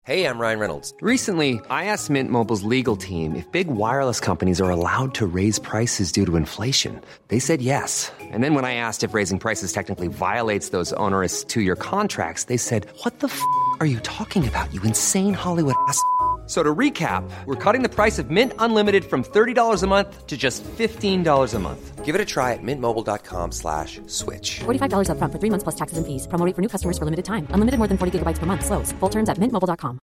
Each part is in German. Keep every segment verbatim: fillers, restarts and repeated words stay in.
Hey, I'm Ryan Reynolds. Recently, I asked Mint Mobile's legal team if big wireless companies are allowed to raise prices due to inflation. They said yes. And then when I asked if raising prices technically violates those onerous two-year contracts, they said, what the f*** are you talking about, you insane Hollywood ass f- So to recap, we're cutting the price of Mint Unlimited from thirty dollars a month to just fifteen dollars a month. Give it a try at mintmobile.com slash switch. forty-five dollars up front for three months plus taxes and fees. Promo rate for new customers for limited time. Unlimited more than forty gigabytes per month. Slows full terms at mint mobile dot com.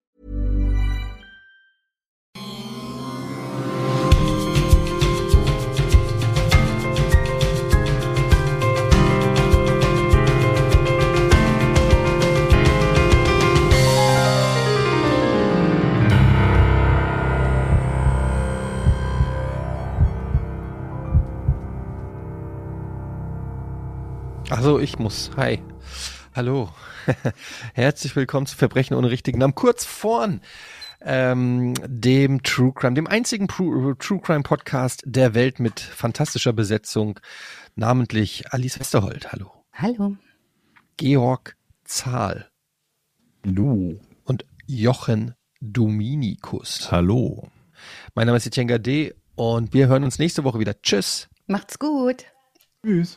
Also ich muss. Hi. Hallo. Herzlich willkommen zu Verbrechen ohne richtigen Namen. Kurz vorn ähm, dem True Crime, dem einzigen True, True Crime Podcast der Welt mit fantastischer Besetzung, namentlich Alice Westerholt. Hallo. Hallo. Georg Zahl. Hallo. Und Jochen Dominikus. Hallo. Mein Name ist Etienne D. und wir hören uns nächste Woche wieder. Tschüss. Macht's gut. Tschüss.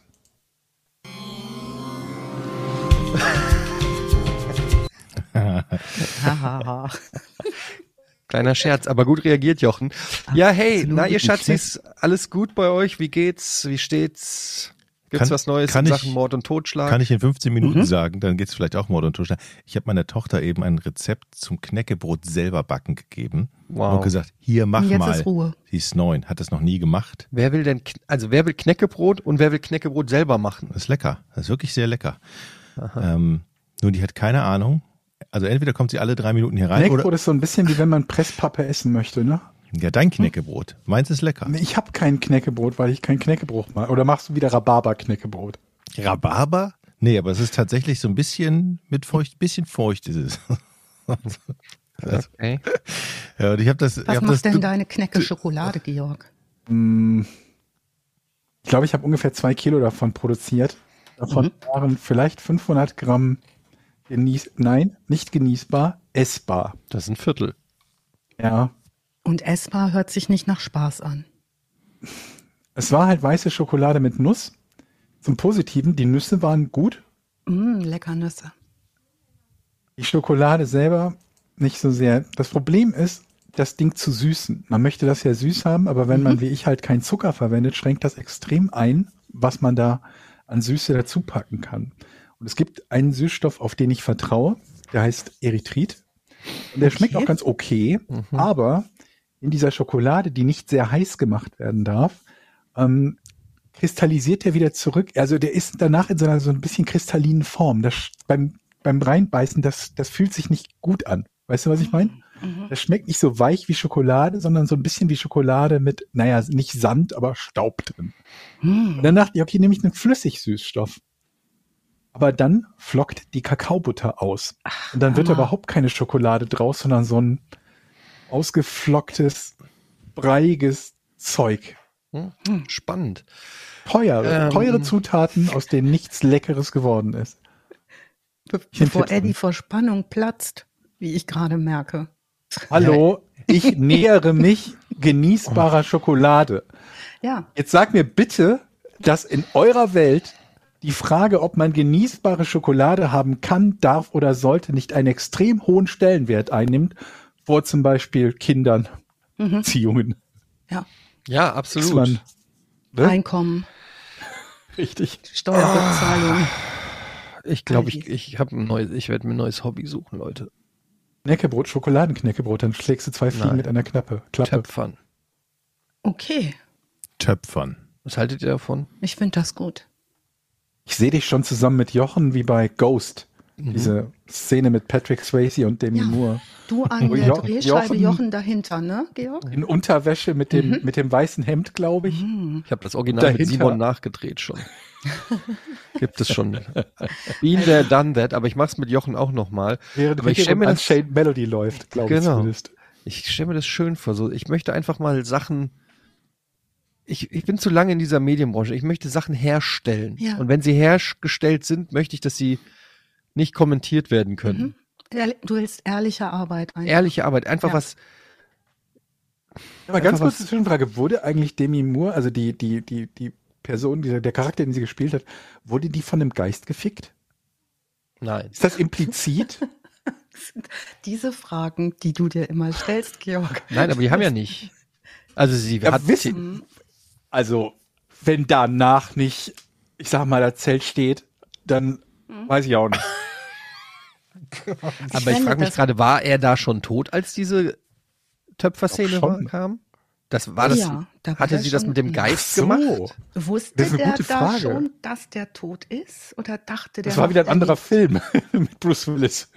Kleiner Scherz, aber gut reagiert, Jochen. Ja, hey, Absolut na ihr nicht Schatzis, alles gut bei euch? Wie geht's? Wie steht's? Gibt's Kann- was Neues kann in ich- Sachen Mord und Totschlag? Kann ich in fünfzehn Minuten Mhm. sagen, dann geht's vielleicht auch Mord und Totschlag. Ich habe meiner Tochter eben ein Rezept zum Knäckebrot selber backen gegeben Wow. und gesagt, hier mach Und jetzt mal. ist Ruhe. Sie ist neun, hat das noch nie gemacht. Wer will denn, Kn- also wer will Knäckebrot und wer will Knäckebrot selber machen? Das ist lecker, das ist wirklich sehr lecker. Ähm, nur die hat keine Ahnung. Also entweder kommt sie alle drei Minuten hier rein Knäckebrot oder ist so ein bisschen wie wenn man Presspappe essen möchte, ne? ja, dein Knäckebrot. Meins ist lecker. Nee, Ich habe kein Knäckebrot, weil ich kein Knäckebrot mache. Oder machst du wieder Rhabarber-Knäckebrot? Rhabarber? Nee, aber es ist tatsächlich so ein bisschen mit feucht, bisschen feucht ist es. Okay. Ja, und ich habe das. ich Was hab macht das, denn deine Knäcke-Schokolade, Georg? Hm, Ich glaube, ich habe ungefähr zwei Kilo davon produziert. Davon waren vielleicht fünfhundert Gramm genieß, nein, nicht genießbar, essbar. Das ist ein Viertel. Ja, Und essbar hört sich nicht nach Spaß an. es war halt weiße Schokolade mit Nuss. Zum Positiven, die Nüsse waren gut. Mm, lecker Nüsse. Die Schokolade selber nicht so sehr. Das Problem ist, das Ding zu süßen. Man möchte das ja süß haben, aber wenn man wie ich halt keinen Zucker verwendet, schränkt das extrem ein, was man da an Süße dazu packen kann. Und es gibt einen Süßstoff, auf den ich vertraue, der heißt Erythrit. Und der schmeckt auch ganz okay, aber in dieser Schokolade, die nicht sehr heiß gemacht werden darf, ähm, kristallisiert der wieder zurück. Also der ist danach in so einer so ein bisschen kristallinen Form. Das beim beim Reinbeißen, das das fühlt sich nicht gut an. Weißt du, was ich meine? Das schmeckt nicht so weich wie Schokolade, sondern so ein bisschen wie Schokolade mit, naja, nicht Sand, aber Staub drin. Und dann dachte ich, okay, nehme ich einen Flüssigsüßstoff. Aber dann flockt die Kakaobutter aus. Und dann wird da Hammer. überhaupt keine Schokolade draus, sondern so ein ausgeflocktes, breiiges Zeug. Hm? Spannend. Teure, Ähm. teure Zutaten, aus denen nichts Leckeres geworden ist. Be Ich bin bevor fit drin. Eddie vor Spannung platzt, wie ich gerade merke. Hallo, ich nähere mich genießbarer Schokolade. Ja, Jetzt sag mir bitte, dass in eurer Welt die Frage, ob man genießbare Schokolade haben kann, darf oder sollte, nicht einen extrem hohen Stellenwert einnimmt, vor zum Beispiel Kindern, Beziehungen. ja. Ja, Ist absolut. man- Ne? Einkommen, Richtig. Steuerrückzahlung. Ich glaube, ich, ich habe ein neues, ich werde mir ein neues Hobby suchen, Leute. Knäckebrot, Schokoladenknäckebrot, dann schlägst du zwei Fliegen Nein. mit einer Knappe. Klappe. Töpfern. Okay, Töpfern. Was haltet ihr davon? ich finde das gut. Ich sehe dich schon zusammen mit Jochen wie bei Ghost. Diese Szene mit Patrick Swayze und Demi Ja. Moore. Du an Und der Jo- Drehscheibe, Jochen- Jochen dahinter, ne, Georg? In Unterwäsche mit dem, mit dem weißen Hemd, glaube ich. Ich habe das Original mit Dahinter- Simon nachgedreht schon. Gibt es schon. Been there, done that, aber ich mach's mit Jochen auch nochmal. Während Aber ich stelle mir das, Unchained Melody läuft, glaube ich Genau. zumindest. ich stell mir das schön vor. So, ich möchte einfach mal Sachen. Ich, ich bin zu lange in dieser Medienbranche. Ich möchte Sachen herstellen. Ja. Und wenn sie hergestellt sind, möchte ich, dass sie nicht kommentiert werden können. Ehrlich- Du willst ehrliche Arbeit ein. Ehrliche Arbeit, einfach Ja. was. Aber ganz Einfach kurze Zwischenfrage, wurde eigentlich Demi Moore, also die, die, die, die Person, dieser, der Charakter, den sie gespielt hat, wurde die von einem Geist gefickt? Nein. Ist das implizit? Diese Fragen, die du dir immer stellst, Georg. Nein, aber die haben ja nicht. Also sie Ja, hat wissen. Also, wenn danach nicht, ich sag mal, das Zelt steht, dann weiß ich auch nicht. Aber ich fände frage mich das- gerade, war er da schon tot, als diese Töpferszene Doch schon. kam? Das war das. Ja, da war hatte der sie das schon- mit dem ja. Geist So. gemacht? Wusste Das ist eine der gute da Frage. schon, dass der tot ist? Oder dachte der Das war noch, wieder ein der anderer lebt? Film mit Bruce Willis.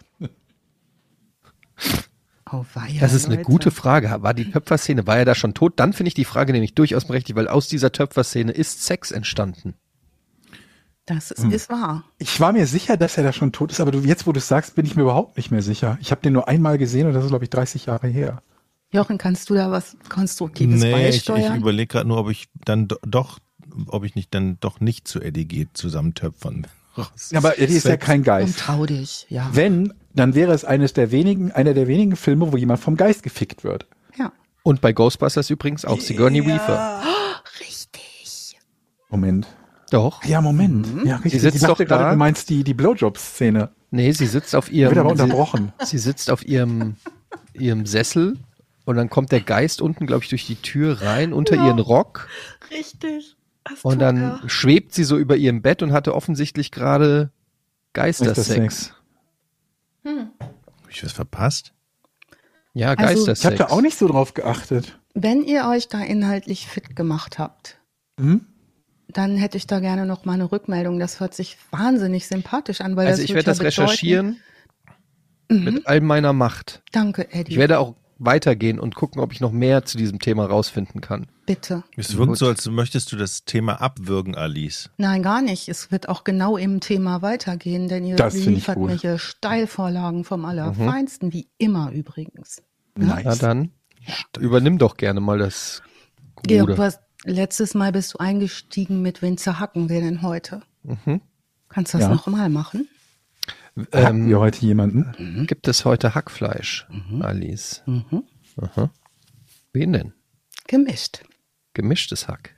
Oh, weia, Das ist eine Leute. gute Frage. War die Töpferszene, war er da schon tot? Dann finde ich die Frage nämlich durchaus berechtigt, weil aus dieser Töpferszene ist Sex entstanden. Das Hm. ist, ist wahr. Ich war mir sicher, dass er da schon tot ist, aber du, jetzt, wo du es sagst, bin ich mir überhaupt nicht mehr sicher. Ich habe den nur einmal gesehen und das ist, glaube ich, dreißig Jahre her. Jochen, kannst du da was Konstruktives Nee, ich, ich beisteuern? überlege gerade nur, ob ich dann do, doch, ob ich nicht dann doch nicht zu Eddie geht, zusammentöpfern. Aber Eddie ist ja kein Und Geist. trau dich, ja. Wenn, dann wäre es eines der wenigen, einer der wenigen Filme, wo jemand vom Geist gefickt wird. Ja. Und bei Ghostbusters übrigens auch Sigourney Weaver. Richtig. Moment. Doch. Ja, Moment. Ja, richtig. Sie sitzt ich dachte doch da. gerade, du meinst die, die Blowjob-Szene. Nee, sie sitzt auf Wird ihrem. aber sie, unterbrochen. sie sitzt auf ihrem, ihrem Sessel und dann kommt der Geist unten, glaube ich, durch die Tür rein, unter ihren Rock. Richtig. Das Und tut dann er. schwebt sie so über ihrem Bett und hatte offensichtlich gerade Geistersex. Geistersex. Hab ich was verpasst? Ja, Also, Geistersex. Ich habe da auch nicht so drauf geachtet. Wenn ihr euch da inhaltlich fit gemacht habt, Hm? dann hätte ich da gerne noch mal eine Rückmeldung. Das hört sich wahnsinnig sympathisch an, weil Also das ich wird werde das ja bedeuten- recherchieren Mhm. mit all meiner Macht. Danke, Eddie. Ich werde auch weitergehen und gucken, ob ich noch mehr zu diesem Thema rausfinden kann. Bitte. Es wirkt Gut. so, als möchtest du das Thema abwürgen, Alice. Nein, gar nicht. Es wird auch genau im Thema weitergehen, denn ihr Das finde ich liefert gut. mir hier Steilvorlagen vom Allerfeinsten, wie immer übrigens. Nice. Na dann, übernimm doch gerne mal das Georg, Ruder. du hast, letztes Mal bist du eingestiegen mit wen zerhacken wir denn heute? Mhm. Kannst du das Ja. noch mal machen? Hatten Ähm, wir heute jemanden? gibt es heute Hackfleisch, Alice? Mhm. Aha. Wen denn? Gemischt. Gemischtes Hack.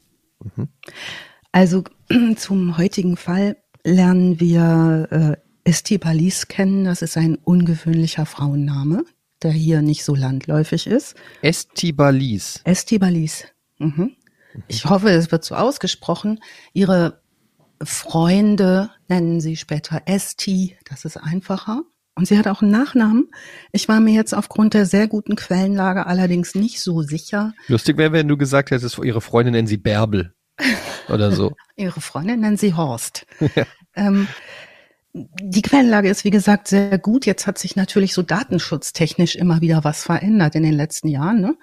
Also zum heutigen Fall lernen wir äh, Estibalis kennen. Das ist ein ungewöhnlicher Frauenname, der hier nicht so landläufig ist. Estibalis. Estibalis. Mhm. Ich hoffe, es wird so ausgesprochen. Ihre Freunde nennen sie später Esti. Das ist einfacher. Und sie hat auch einen Nachnamen. Ich war mir jetzt aufgrund der sehr guten Quellenlage allerdings nicht so sicher. Lustig wäre, wenn du gesagt hättest, ihre Freundin nennen sie Bärbel. Oder so. Ihre Freundin nennen sie Horst. ähm, die Quellenlage ist, wie gesagt, sehr gut. Jetzt hat sich natürlich so datenschutztechnisch immer wieder was verändert in den letzten Jahren. Ne?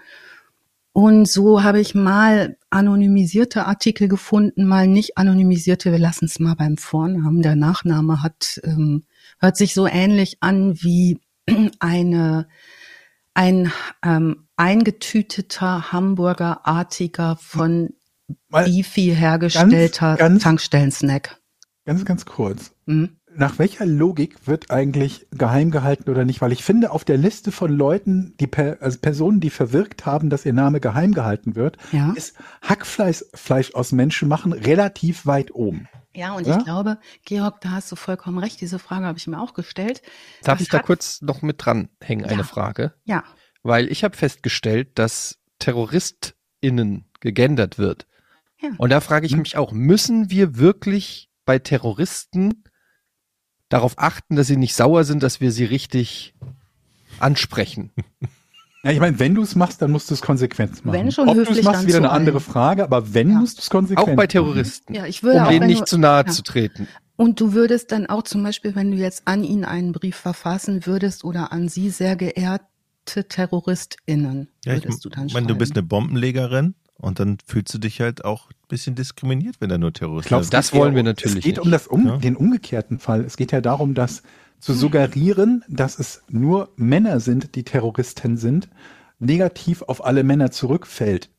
Und so habe ich mal anonymisierte Artikel gefunden, mal nicht anonymisierte. Wir lassen es mal beim Vornamen. Der Nachname hat ähm, hört sich so ähnlich an wie eine ein ähm, eingetüteter Hamburgerartiger von Mal Beefy hergestellter ganz, ganz- Tankstellen-Snack. Ganz, ganz kurz. Mhm. Nach welcher Logik wird eigentlich geheim gehalten oder nicht? Weil ich finde, auf der Liste von Leuten, die per, also Personen, die verwirkt haben, dass ihr Name geheim gehalten wird, Ja. ist Hackfleisch Fleisch aus Menschen machen relativ weit oben. Ja, und Ja? ich glaube, Georg, da hast du vollkommen recht. Diese Frage habe ich mir auch gestellt. Darf Das ich da hat- kurz noch mit dranhängen, eine Ja. Frage? Ja. Weil ich habe festgestellt, dass TerroristInnen gegendert wird. Ja. Und da frage ich mich auch, müssen wir wirklich bei Terroristen darauf achten, dass sie nicht sauer sind, dass wir sie richtig ansprechen? Ja, ich meine, wenn du es machst, dann musst du es konsequent machen. Wenn schon Ob du es höflich, machst, dann wieder zu eine andere allen. Frage, aber wenn, Ja. musst du es konsequent Auch bei machen. Terroristen. Ja, ich würde um auch, denen wenn nicht du, zu nahe ja. zu treten. Und du würdest dann auch zum Beispiel, wenn du jetzt an ihn einen Brief verfassen würdest oder an sie, sehr geehrte TerroristInnen, Ja, ich würdest du dann meine, du bist schreiben. eine Bombenlegerin und dann fühlst du dich halt auch ein bisschen diskriminiert, wenn da nur Terroristen Ich glaube, sind. das wollen wir natürlich Es geht nicht. um das um, Ja. den umgekehrten Fall. Es geht ja darum, dass zu suggerieren, dass es nur Männer sind, die Terroristen sind, negativ auf alle Männer zurückfällt.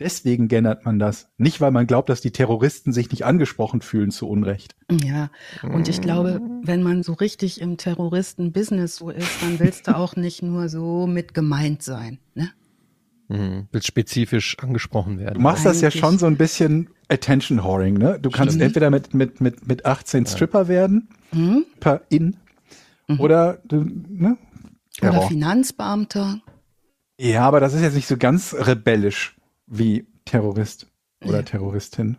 Deswegen gendert man das. Nicht, weil man glaubt, dass die Terroristen sich nicht angesprochen fühlen zu Unrecht. Ja, und ich glaube, wenn man so richtig im Terroristen-Business so ist, dann willst du auch nicht nur so mit gemeint sein, ne? Mhm. Will spezifisch angesprochen werden. Du machst das ja Eigentlich. schon so ein bisschen Attention-Whoring, ne? Du kannst Stimmt. entweder mit, mit, mit, mit achtzehn Stripper werden, Mhm. per in, oder du, ne? Oder Terror. Finanzbeamter. Ja, aber das ist jetzt nicht so ganz rebellisch wie Terrorist oder Ja. Terroristin.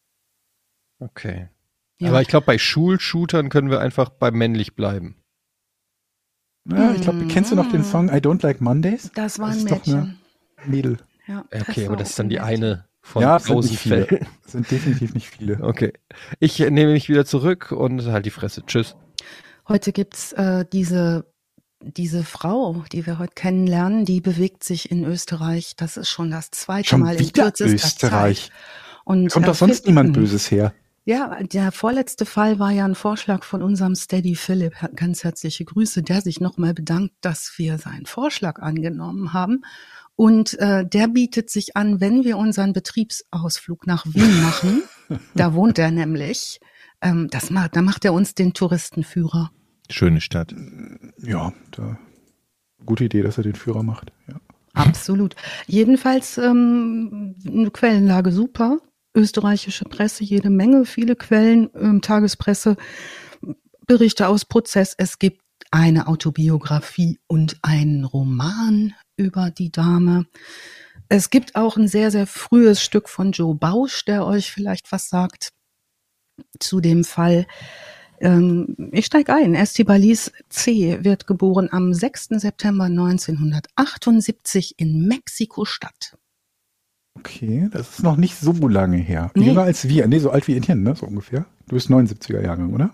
Okay. Ja. Aber ich glaube, bei Schulshootern können wir einfach bei männlich bleiben. Ja, ich glaube, kennst du noch den Song I Don't Like Mondays? Das war Das ein ist doch eine Mädchen. Mädel. Ja, Okay, aber war das ist dann die ein Mädchen. eine von Ja, es sind tausend nicht viele. Fällen. Es sind definitiv nicht viele. Okay. Ich äh, nehme mich wieder zurück und halt die Fresse. Tschüss. Heute gibt's äh, diese diese Frau, die wir heute kennenlernen, die bewegt sich in Österreich. Das ist schon das zweite Schon Mal in wieder kürzester Österreich. Zeit. Und Kommt äh, doch sonst finden- niemand Böses her. Ja, der vorletzte Fall war ja ein Vorschlag von unserem Steady Philipp. Ganz herzliche Grüße, der sich nochmal bedankt, dass wir seinen Vorschlag angenommen haben. Und äh, der bietet sich an, wenn wir unseren Betriebsausflug nach Wien machen. Da wohnt er nämlich. Ähm, das macht, da macht er uns den Touristenführer. Schöne Stadt. Ja, da, gute Idee, dass er den Führer macht. Ja. Absolut. Jedenfalls ähm, eine Quellenlage super. Österreichische Presse, jede Menge, viele Quellen, ähm, Tagespresse, Berichte aus Prozess. Es gibt eine Autobiografie und einen Roman über die Dame. Es gibt auch ein sehr, sehr frühes Stück von Joe Bausch, der euch vielleicht was sagt zu dem Fall. Ähm, ich steige ein. Estibalis C. wird geboren am sechsten September neunzehnhundertachtundsiebzig in Mexiko-Stadt. Okay, das ist noch nicht so lange her. Nee. Jünger als wir. Nee, so alt wie Etienne, ne? So ungefähr. Du bist neunundsiebziger Jahrgang, oder?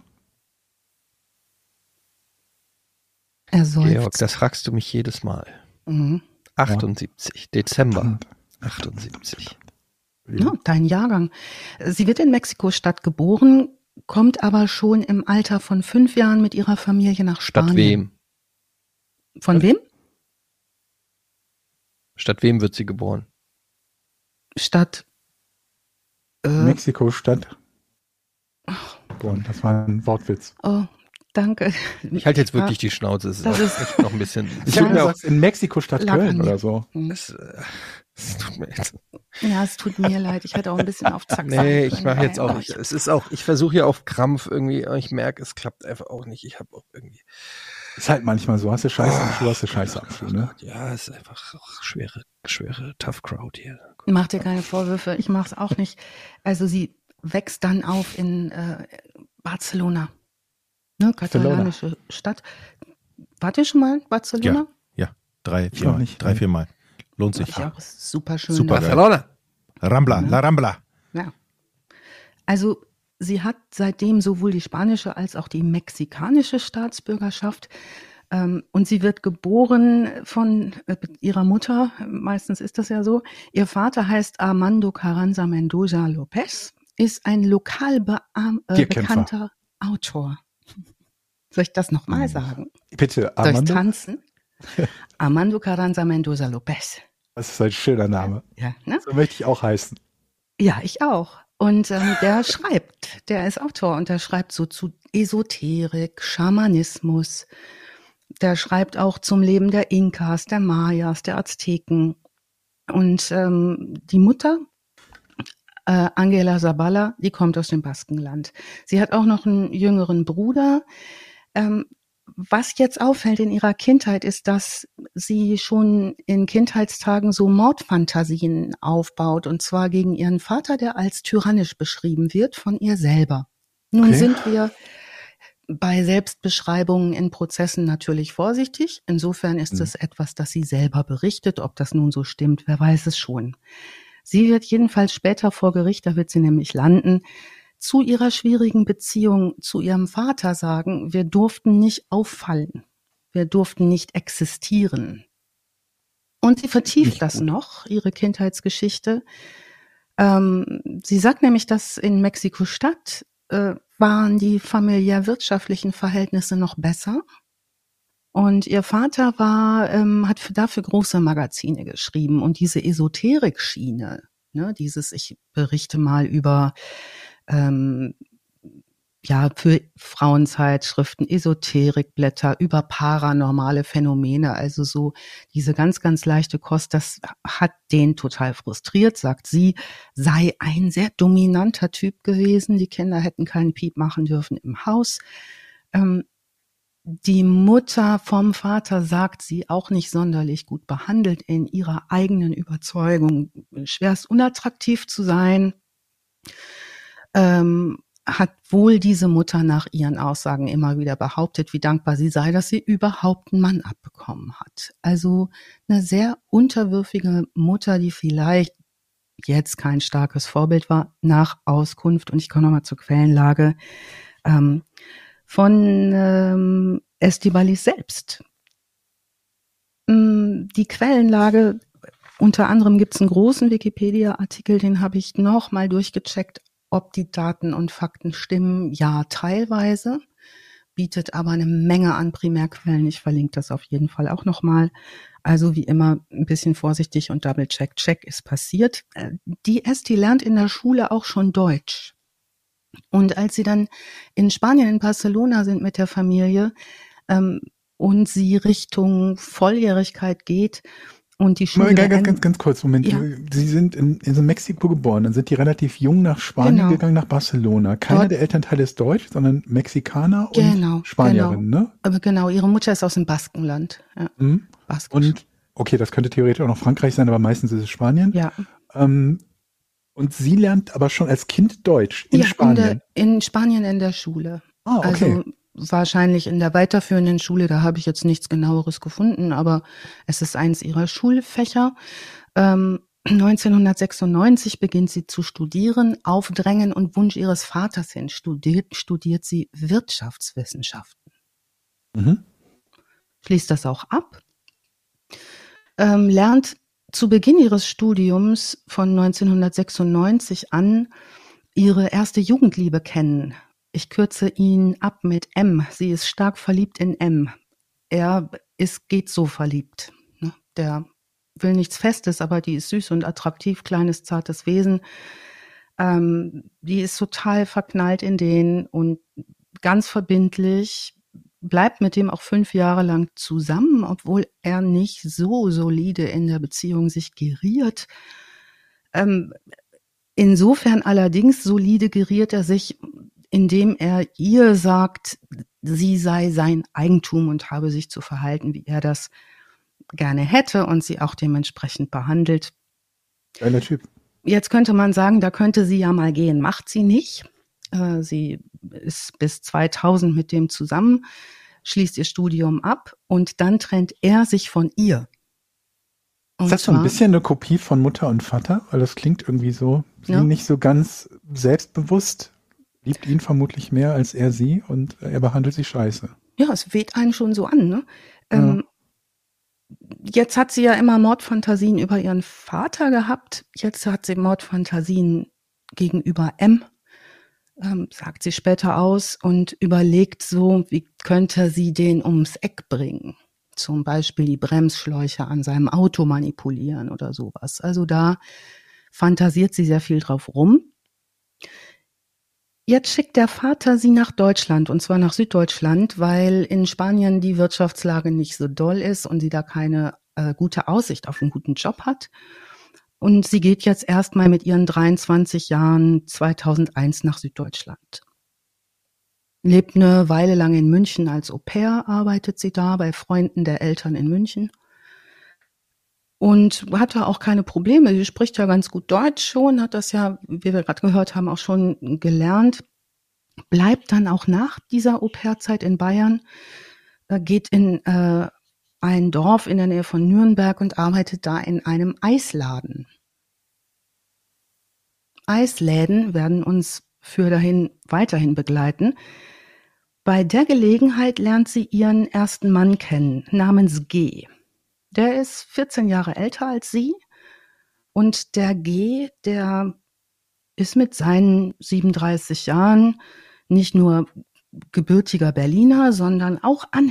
Er seufzt. Georg, das fragst du mich jedes Mal. Mhm. achtundsiebzig, Dezember achtundsiebzig. Ja, dein Jahrgang. Sie wird in Mexiko-Stadt geboren, kommt aber schon im Alter von fünf Jahren mit ihrer Familie nach Spanien. Statt wem? Von wem? Statt wem wird sie geboren? Stadt. Äh, Mexiko-Stadt. Boah, das war ein Wortwitz. oh, danke. Ich halte jetzt wirklich die Schnauze. Es ist, Das auch ist- echt noch ein bisschen. Ich Es habe tut mir auch, gesagt, in Mexiko-Stadt Lag Köln an mir. oder so. es, äh, es tut mir jetzt. Ja, es tut mir leid. Ich hätte auch ein bisschen auf Zack sein Nee, ich können. mache jetzt auch. Aber Ich, es ist auch. Ich versuche ja auf Krampf irgendwie. aber Ich merke, es klappt einfach auch nicht. Ich habe auch irgendwie. Ist halt manchmal so. Hast du Scheiße am Schuh, hast du Scheiße am Schuh, ne? Ja, es ist einfach auch schwere, schwere Tough Crowd hier. Mach dir keine Vorwürfe, ich mach's auch nicht. Also sie wächst dann auf in äh, Barcelona, ne, katalanische Stadt. Wart ihr schon mal in Barcelona? Ja, drei, Ich vier noch Mal. nicht, Drei, nee. vier Mal. Lohnt sich. Ich auch, ist super schön. Super da. geil. Barcelona. Rambla, La Rambla. Ja. Also sie hat seitdem sowohl die spanische als auch die mexikanische Staatsbürgerschaft. Ähm, und sie wird geboren von äh, ihrer Mutter, meistens ist das ja so. Ihr Vater heißt Armando Carranza Mendoza López, ist ein lokal be äh, Bierkämpfer. bekannter Autor. Soll ich das nochmal sagen? Bitte, Soll ich Armando. tanzen? Armando Carranza Mendoza López. Das ist ein schöner Name. Ja, ne? So möchte ich auch heißen. Ja, ich auch. Und ähm, der schreibt, der ist Autor und der schreibt so zu Esoterik, Schamanismus. Der schreibt auch zum Leben der Inkas, der Mayas, der Azteken. Und ähm, die Mutter, äh, Angela Zabala, die kommt aus dem Baskenland. Sie hat auch noch einen jüngeren Bruder. Ähm, was jetzt auffällt in ihrer Kindheit ist, dass sie schon in Kindheitstagen so Mordfantasien aufbaut, und zwar gegen ihren Vater, der als tyrannisch beschrieben wird von ihr selber. Nun Okay. sind wir bei Selbstbeschreibungen in Prozessen natürlich vorsichtig. Insofern ist es etwas, das sie selber berichtet. Ob das nun so stimmt, wer weiß es schon. Sie wird jedenfalls später vor Gericht, da wird sie nämlich landen, zu ihrer schwierigen Beziehung zu ihrem Vater sagen, wir durften nicht auffallen. Wir durften nicht existieren. Und sie vertieft Nicht das gut. noch, ihre Kindheitsgeschichte. Ähm, sie sagt nämlich, dass in Mexiko-Stadt äh, waren die familiär-wirtschaftlichen Verhältnisse noch besser. Und ihr Vater war, ähm, hat für, dafür große Magazine geschrieben. Und diese Esoterik-Schiene, Ne? Dieses, ich berichte mal über ähm, ja für Frauenzeitschriften, Esoterikblätter, über paranormale Phänomene, also so diese ganz, ganz leichte Kost, das hat den total frustriert, sagt sie, sei ein sehr dominanter Typ gewesen, die Kinder hätten keinen Piep machen dürfen im Haus. Ähm, die Mutter vom Vater sagt sie auch nicht sonderlich gut behandelt in ihrer eigenen Überzeugung, schwerst unattraktiv zu sein. Ähm, hat wohl diese Mutter nach ihren Aussagen immer wieder behauptet, wie dankbar sie sei, dass sie überhaupt einen Mann abbekommen hat. Also eine sehr unterwürfige Mutter, die vielleicht jetzt kein starkes Vorbild war, nach Auskunft, und ich komme nochmal zur Quellenlage, ähm, von ähm, Estibaliz selbst. Die Quellenlage, unter anderem gibt es einen großen Wikipedia-Artikel, den habe ich noch mal durchgecheckt, ob die Daten und Fakten stimmen. Ja, teilweise, bietet aber eine Menge an Primärquellen. Ich verlinke das auf jeden Fall auch nochmal. Also wie immer ein bisschen vorsichtig und Double-Check. Check ist passiert. Die Esti lernt in der Schule auch schon Deutsch. Und als sie dann in Spanien, in Barcelona sind mit der Familie ähm, und sie Richtung Volljährigkeit geht, und die Schule. Ganz, ganz, ganz, ganz kurz, Moment. Ja. Sie sind in, in Mexiko geboren, dann sind die relativ jung nach Spanien genau. gegangen, nach Barcelona. Keiner Dort, der Elternteile ist deutsch, sondern Mexikaner und genau, Spanierin, genau. ne? Aber genau, ihre Mutter ist aus dem Baskenland. Ja. Mhm. Und, okay, das könnte theoretisch auch noch Frankreich sein, aber meistens ist es Spanien. Ja. Ähm, und sie lernt aber schon als Kind Deutsch in ja, Spanien? In, der, in Spanien in der Schule. Ah, okay. Also, wahrscheinlich in der weiterführenden Schule, da habe ich jetzt nichts Genaueres gefunden, aber es ist eins ihrer Schulfächer. Ähm, neunzehnhundertsechsundneunzig beginnt sie zu studieren. Auf Drängen und Wunsch ihres Vaters hin studiert, studiert sie Wirtschaftswissenschaften. Mhm. Schließt das auch ab. Ähm, lernt zu Beginn ihres Studiums von neunzehnhundertsechsundneunzig an ihre erste Jugendliebe kennen. Ich kürze ihn ab mit M. Sie ist stark verliebt in M. Er ist, geht so verliebt. Der will nichts Festes, aber die ist süß und attraktiv, kleines, zartes Wesen. Ähm, die ist total verknallt in den und ganz verbindlich, bleibt mit dem auch fünf Jahre lang zusammen, obwohl er nicht so solide in der Beziehung sich geriert. Ähm, insofern allerdings solide geriert er sich, indem er ihr sagt, sie sei sein Eigentum und habe sich zu verhalten, wie er das gerne hätte, und sie auch dementsprechend behandelt. Geiler Typ. Jetzt könnte man sagen, da könnte sie ja mal gehen. Macht sie nicht. Äh, sie ist bis zweitausend mit dem zusammen, schließt ihr Studium ab und dann trennt er sich von ihr. Und ist das so ein bisschen eine Kopie von Mutter und Vater? Weil das klingt irgendwie so, sie ja. nicht so ganz selbstbewusst. Liebt ihn vermutlich mehr als er sie und er behandelt sie scheiße. Ja, es weht einen schon so an, ne? Ja. Ähm, jetzt hat sie ja immer Mordfantasien über ihren Vater gehabt. Jetzt hat sie Mordfantasien gegenüber M, ähm, sagt sie später aus, und überlegt so, wie könnte sie den ums Eck bringen? Zum Beispiel die Bremsschläuche an seinem Auto manipulieren oder sowas. Also da fantasiert sie sehr viel drauf rum. Jetzt schickt der Vater sie nach Deutschland, und zwar nach Süddeutschland, weil in Spanien die Wirtschaftslage nicht so doll ist und sie da keine äh, gute Aussicht auf einen guten Job hat. Und sie geht jetzt erstmal mit ihren dreiundzwanzig Jahren zweitausendeins nach Süddeutschland. Lebt eine Weile lang in München als Au-pair, arbeitet sie da bei Freunden der Eltern in München. Und hatte auch keine Probleme. Sie spricht ja ganz gut Deutsch schon, hat das ja, wie wir gerade gehört haben, auch schon gelernt. Bleibt dann auch nach dieser Au-pair-Zeit in Bayern, geht in äh, ein Dorf in der Nähe von Nürnberg und arbeitet da in einem Eisladen. Eisläden werden uns für dahin weiterhin begleiten. Bei der Gelegenheit lernt sie ihren ersten Mann kennen, namens G. Der ist vierzehn Jahre älter als sie, und der G, der ist mit seinen siebenunddreißig Jahren nicht nur gebürtiger Berliner, sondern auch Anhänger der Religionsgemeinschaft der Hare Krishna.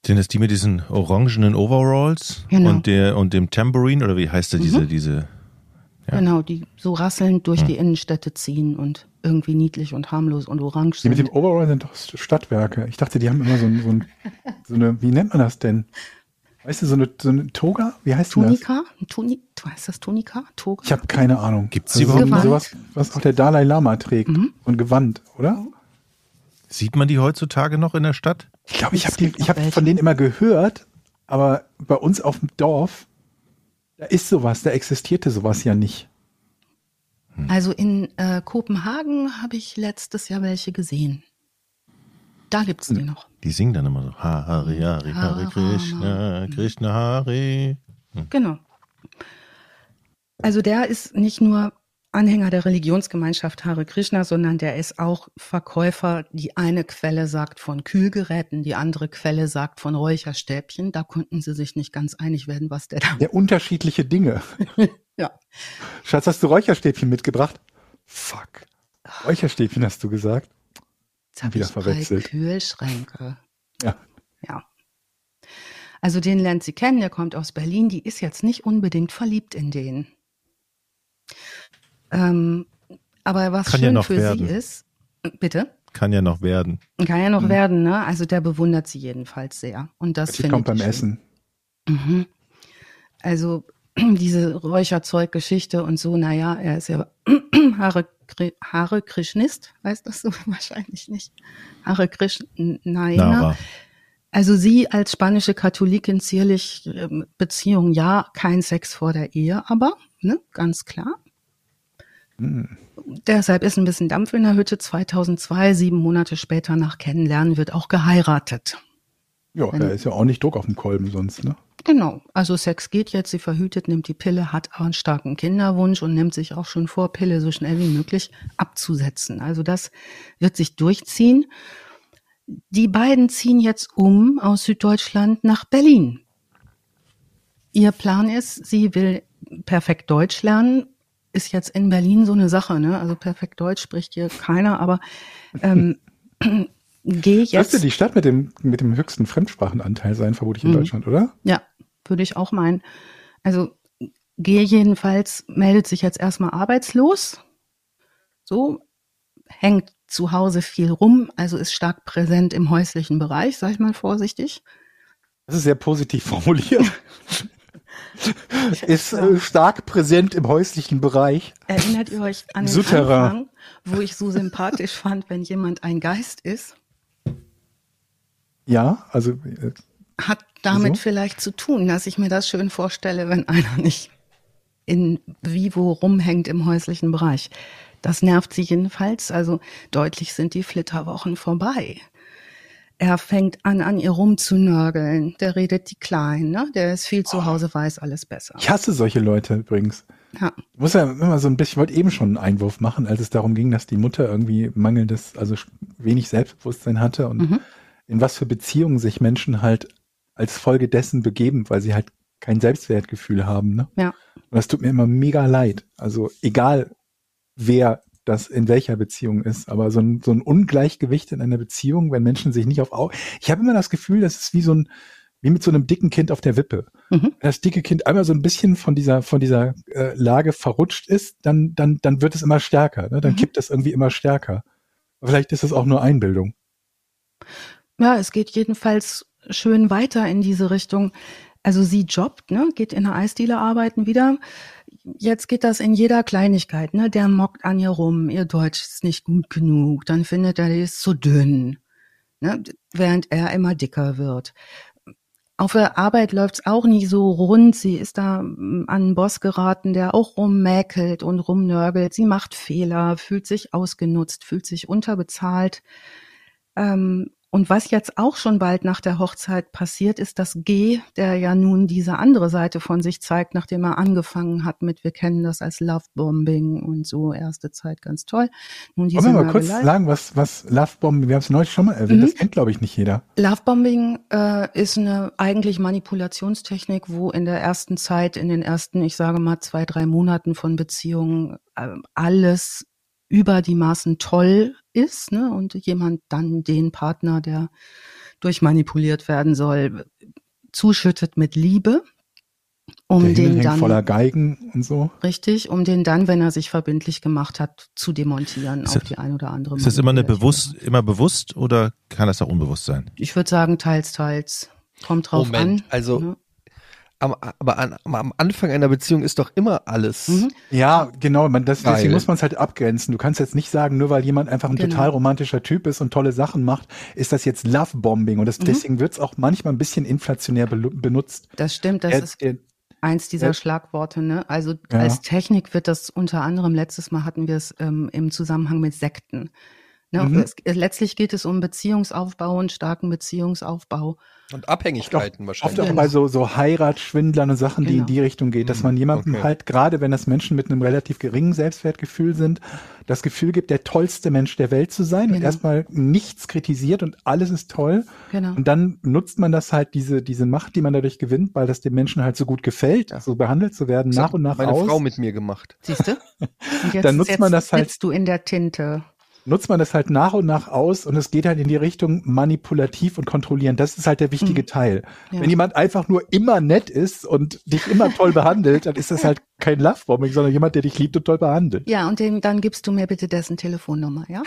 Sind das die mit diesen orangenen Overalls Genau. und der und dem Tambourine oder wie heißt der diese Mhm. diese? Ja. Genau, die so rasselnd durch Hm. die Innenstädte ziehen und irgendwie niedlich und harmlos und orange Die mit sind. dem Overall sind doch Stadtwerke. Ich dachte, die haben immer so, ein, so, ein, so eine, wie nennt man das denn? Weißt du, so eine, so eine Toga? Wie heißt denn das? Tunika? Tuni, heißt das Tunika? Toga? Ich habe keine Ahnung. Gibt's die also überhaupt so, noch? sowas, was auch der Dalai Lama trägt. Mhm. So ein Gewand, oder? Sieht man die heutzutage noch in der Stadt? Ich glaube, ich Es habe die, gibt ich noch habe welche. von denen immer gehört, aber bei uns auf dem Dorf, da ist sowas, da existierte sowas ja nicht. Also in äh, Kopenhagen habe ich letztes Jahr welche gesehen. Da gibt's die noch. Die singen dann immer so Hari Hari Hare Krishna Krishna Hare. Genau. Also der ist nicht nur Anhänger der Religionsgemeinschaft Hare Krishna, sondern der ist auch Verkäufer. Die eine Quelle sagt von Kühlgeräten, die andere Quelle sagt von Räucherstäbchen. Da konnten sie sich nicht ganz einig werden, was der da... Ja, unterschiedliche Dinge. Ja. Schatz, hast du Räucherstäbchen mitgebracht? Fuck. Räucherstäbchen hast du gesagt? Jetzt habe Wieder ich drei verwechselt. Kühlschränke. Ja. Ja. Also den lernt sie kennen, der kommt aus Berlin. Die ist jetzt nicht unbedingt verliebt in den. Ähm, aber was Kann ja schön noch für werden. sie ist, bitte? Kann ja noch werden. Kann ja Mhm. noch werden, ne? Also der bewundert sie jedenfalls sehr. Und das Die findet kommt beim die schön. Essen. Mhm. Also diese Räucherzeuggeschichte und so, naja, er ist ja Hare, Kri- Hare Krishnist, weißt das du wahrscheinlich nicht. Hare Krishna, Nara. Also sie als spanische Katholikin zierlich ähm, Beziehung, ja, kein Sex vor der Ehe, aber, ne, ganz klar. Hm. Deshalb ist ein bisschen Dampf in der Hütte. zweitausendzwei, sieben Monate später nach Kennenlernen, wird auch geheiratet. Ja, da ist ja auch nicht Druck auf dem Kolben sonst, ne? Genau, also Sex geht jetzt, sie verhütet, nimmt die Pille, hat auch einen starken Kinderwunsch und nimmt sich auch schon vor, Pille so schnell wie möglich abzusetzen. Also das wird sich durchziehen. Die beiden ziehen jetzt um aus Süddeutschland nach Berlin. Ihr Plan ist, sie will perfekt Deutsch lernen, ist jetzt in Berlin so eine Sache, ne? Also perfekt Deutsch spricht hier keiner, aber ähm, geh Dürfte jetzt. die Stadt mit dem, mit dem höchsten Fremdsprachenanteil sein, vermutlich in Mhm. Deutschland, oder? Ja, würde ich auch meinen. Also G jedenfalls meldet sich jetzt erstmal arbeitslos. So, hängt zu Hause viel rum, also ist stark präsent im häuslichen Bereich, sag ich mal vorsichtig. Das ist sehr positiv formuliert. Ist äh, stark präsent im häuslichen Bereich. Erinnert ihr euch an den Souterrain. Anfang, wo ich so sympathisch fand, wenn jemand ein Geist ist? Ja, also äh, Hat damit Wieso? vielleicht zu tun, dass ich mir das schön vorstelle, wenn einer nicht in vivo rumhängt im häuslichen Bereich. Das nervt sie jedenfalls. Also deutlich sind die Flitterwochen vorbei. Er fängt an, an ihr rumzunörgeln. Der redet die klein, ne? Der ist viel zu Hause, weiß alles besser. ich hasse solche Leute übrigens. Ja. Ich muss ja immer so ein bisschen, ich wollte eben schon einen Einwurf machen, als es darum ging, dass die Mutter irgendwie mangelndes, also wenig Selbstbewusstsein hatte und Mhm. in was für Beziehungen sich Menschen halt als Folge dessen begeben, weil sie halt kein Selbstwertgefühl haben, ne? Ja. Und das tut mir immer mega leid. Also egal, wer das in welcher Beziehung ist, aber so ein, so ein Ungleichgewicht in einer Beziehung, wenn Menschen sich nicht auf Au ich habe immer das Gefühl, das ist wie so ein, wie mit so einem dicken Kind auf der Wippe. Mhm. Wenn das dicke Kind einmal so ein bisschen von dieser, von dieser äh, Lage verrutscht ist, dann, dann, dann wird es immer stärker, ne? Dann Mhm. kippt es irgendwie immer stärker. Aber vielleicht ist es auch nur Einbildung. Ja, es geht jedenfalls schön weiter in diese Richtung. Also sie jobbt, ne, geht in der Eisdiele arbeiten wieder. Jetzt geht das in jeder Kleinigkeit, ne? Der mockt an ihr rum, ihr Deutsch ist nicht gut genug. Dann findet er, die ist zu dünn, ne? Während er immer dicker wird. Auf der Arbeit läuft's auch nicht so rund. Sie ist da mm, an einen Boss geraten, der auch rummäkelt und rumnörgelt. Sie macht Fehler, fühlt sich ausgenutzt, fühlt sich unterbezahlt. Ähm, und was jetzt auch schon bald nach der Hochzeit passiert, ist, dass G, der ja nun diese andere Seite von sich zeigt, nachdem er angefangen hat mit, wir kennen das als Lovebombing und so, erste Zeit ganz toll. Nun diese Wollen wir mal kurz Nörgelei. sagen, was, was Lovebombing, wir haben es neulich schon mal erwähnt, Mhm. das kennt, glaube ich, nicht jeder. Lovebombing äh, ist eine eigentlich Manipulationstechnik, wo in der ersten Zeit, in den ersten, ich sage mal, zwei, drei Monaten von Beziehungen äh, alles über die Maßen toll ist, ne? Und jemand dann den Partner, der durchmanipuliert werden soll, zuschüttet mit Liebe, um Der Himmel den hängt dann voller Geigen und so. richtig, um den dann, wenn er sich verbindlich gemacht hat, zu demontieren Ist auf das- die ein oder andere. Ist das immer eine manipulative bewusst, immer bewusst oder kann das auch unbewusst sein? Ich würde sagen, teils, teils. Kommt drauf Moment, an. also ne? am, aber an, am Anfang einer Beziehung ist doch immer alles. Mhm. Ja, genau. Man, das, Geil. deswegen muss man es halt abgrenzen. Du kannst jetzt nicht sagen, nur weil jemand einfach ein Genau. total romantischer Typ ist und tolle Sachen macht, ist das jetzt Lovebombing. Und das, Mhm. deswegen wird es auch manchmal ein bisschen inflationär belu- benutzt. Das stimmt, das Er- ist er- eins dieser Ja. Schlagworte. Ne? Also Ja. als Technik wird das unter anderem, letztes Mal hatten wir es ähm, im Zusammenhang mit Sekten. Ne? Mhm. Es, letztlich geht es um Beziehungsaufbau und starken Beziehungsaufbau. Und Abhängigkeiten wahrscheinlich. Oft auch bei so, so Heiratsschwindlern und Sachen, die Genau. in die Richtung geht, dass man jemandem okay. halt, gerade wenn das Menschen mit einem relativ geringen Selbstwertgefühl sind, das Gefühl gibt, der tollste Mensch der Welt zu sein und Genau. erstmal nichts kritisiert und alles ist toll. Genau. Und dann nutzt man das halt, diese, diese Macht, die man dadurch gewinnt, weil das dem Menschen halt so gut gefällt, so behandelt zu werden, Das nach hat und nach meine aus. Frau mit mir gemacht. Siehst du? Und jetzt, Dann nutzt jetzt man das halt- sitzt du in der Tinte. Nutzt man das halt nach und nach aus und es geht halt in die Richtung manipulativ und kontrollieren. Das ist halt der wichtige Teil. Ja. Wenn jemand einfach nur immer nett ist und dich immer toll behandelt, dann ist das halt kein Lovebombing, sondern jemand, der dich liebt und toll behandelt. Ja, und dem, dann gibst du mir bitte dessen Telefonnummer, ja?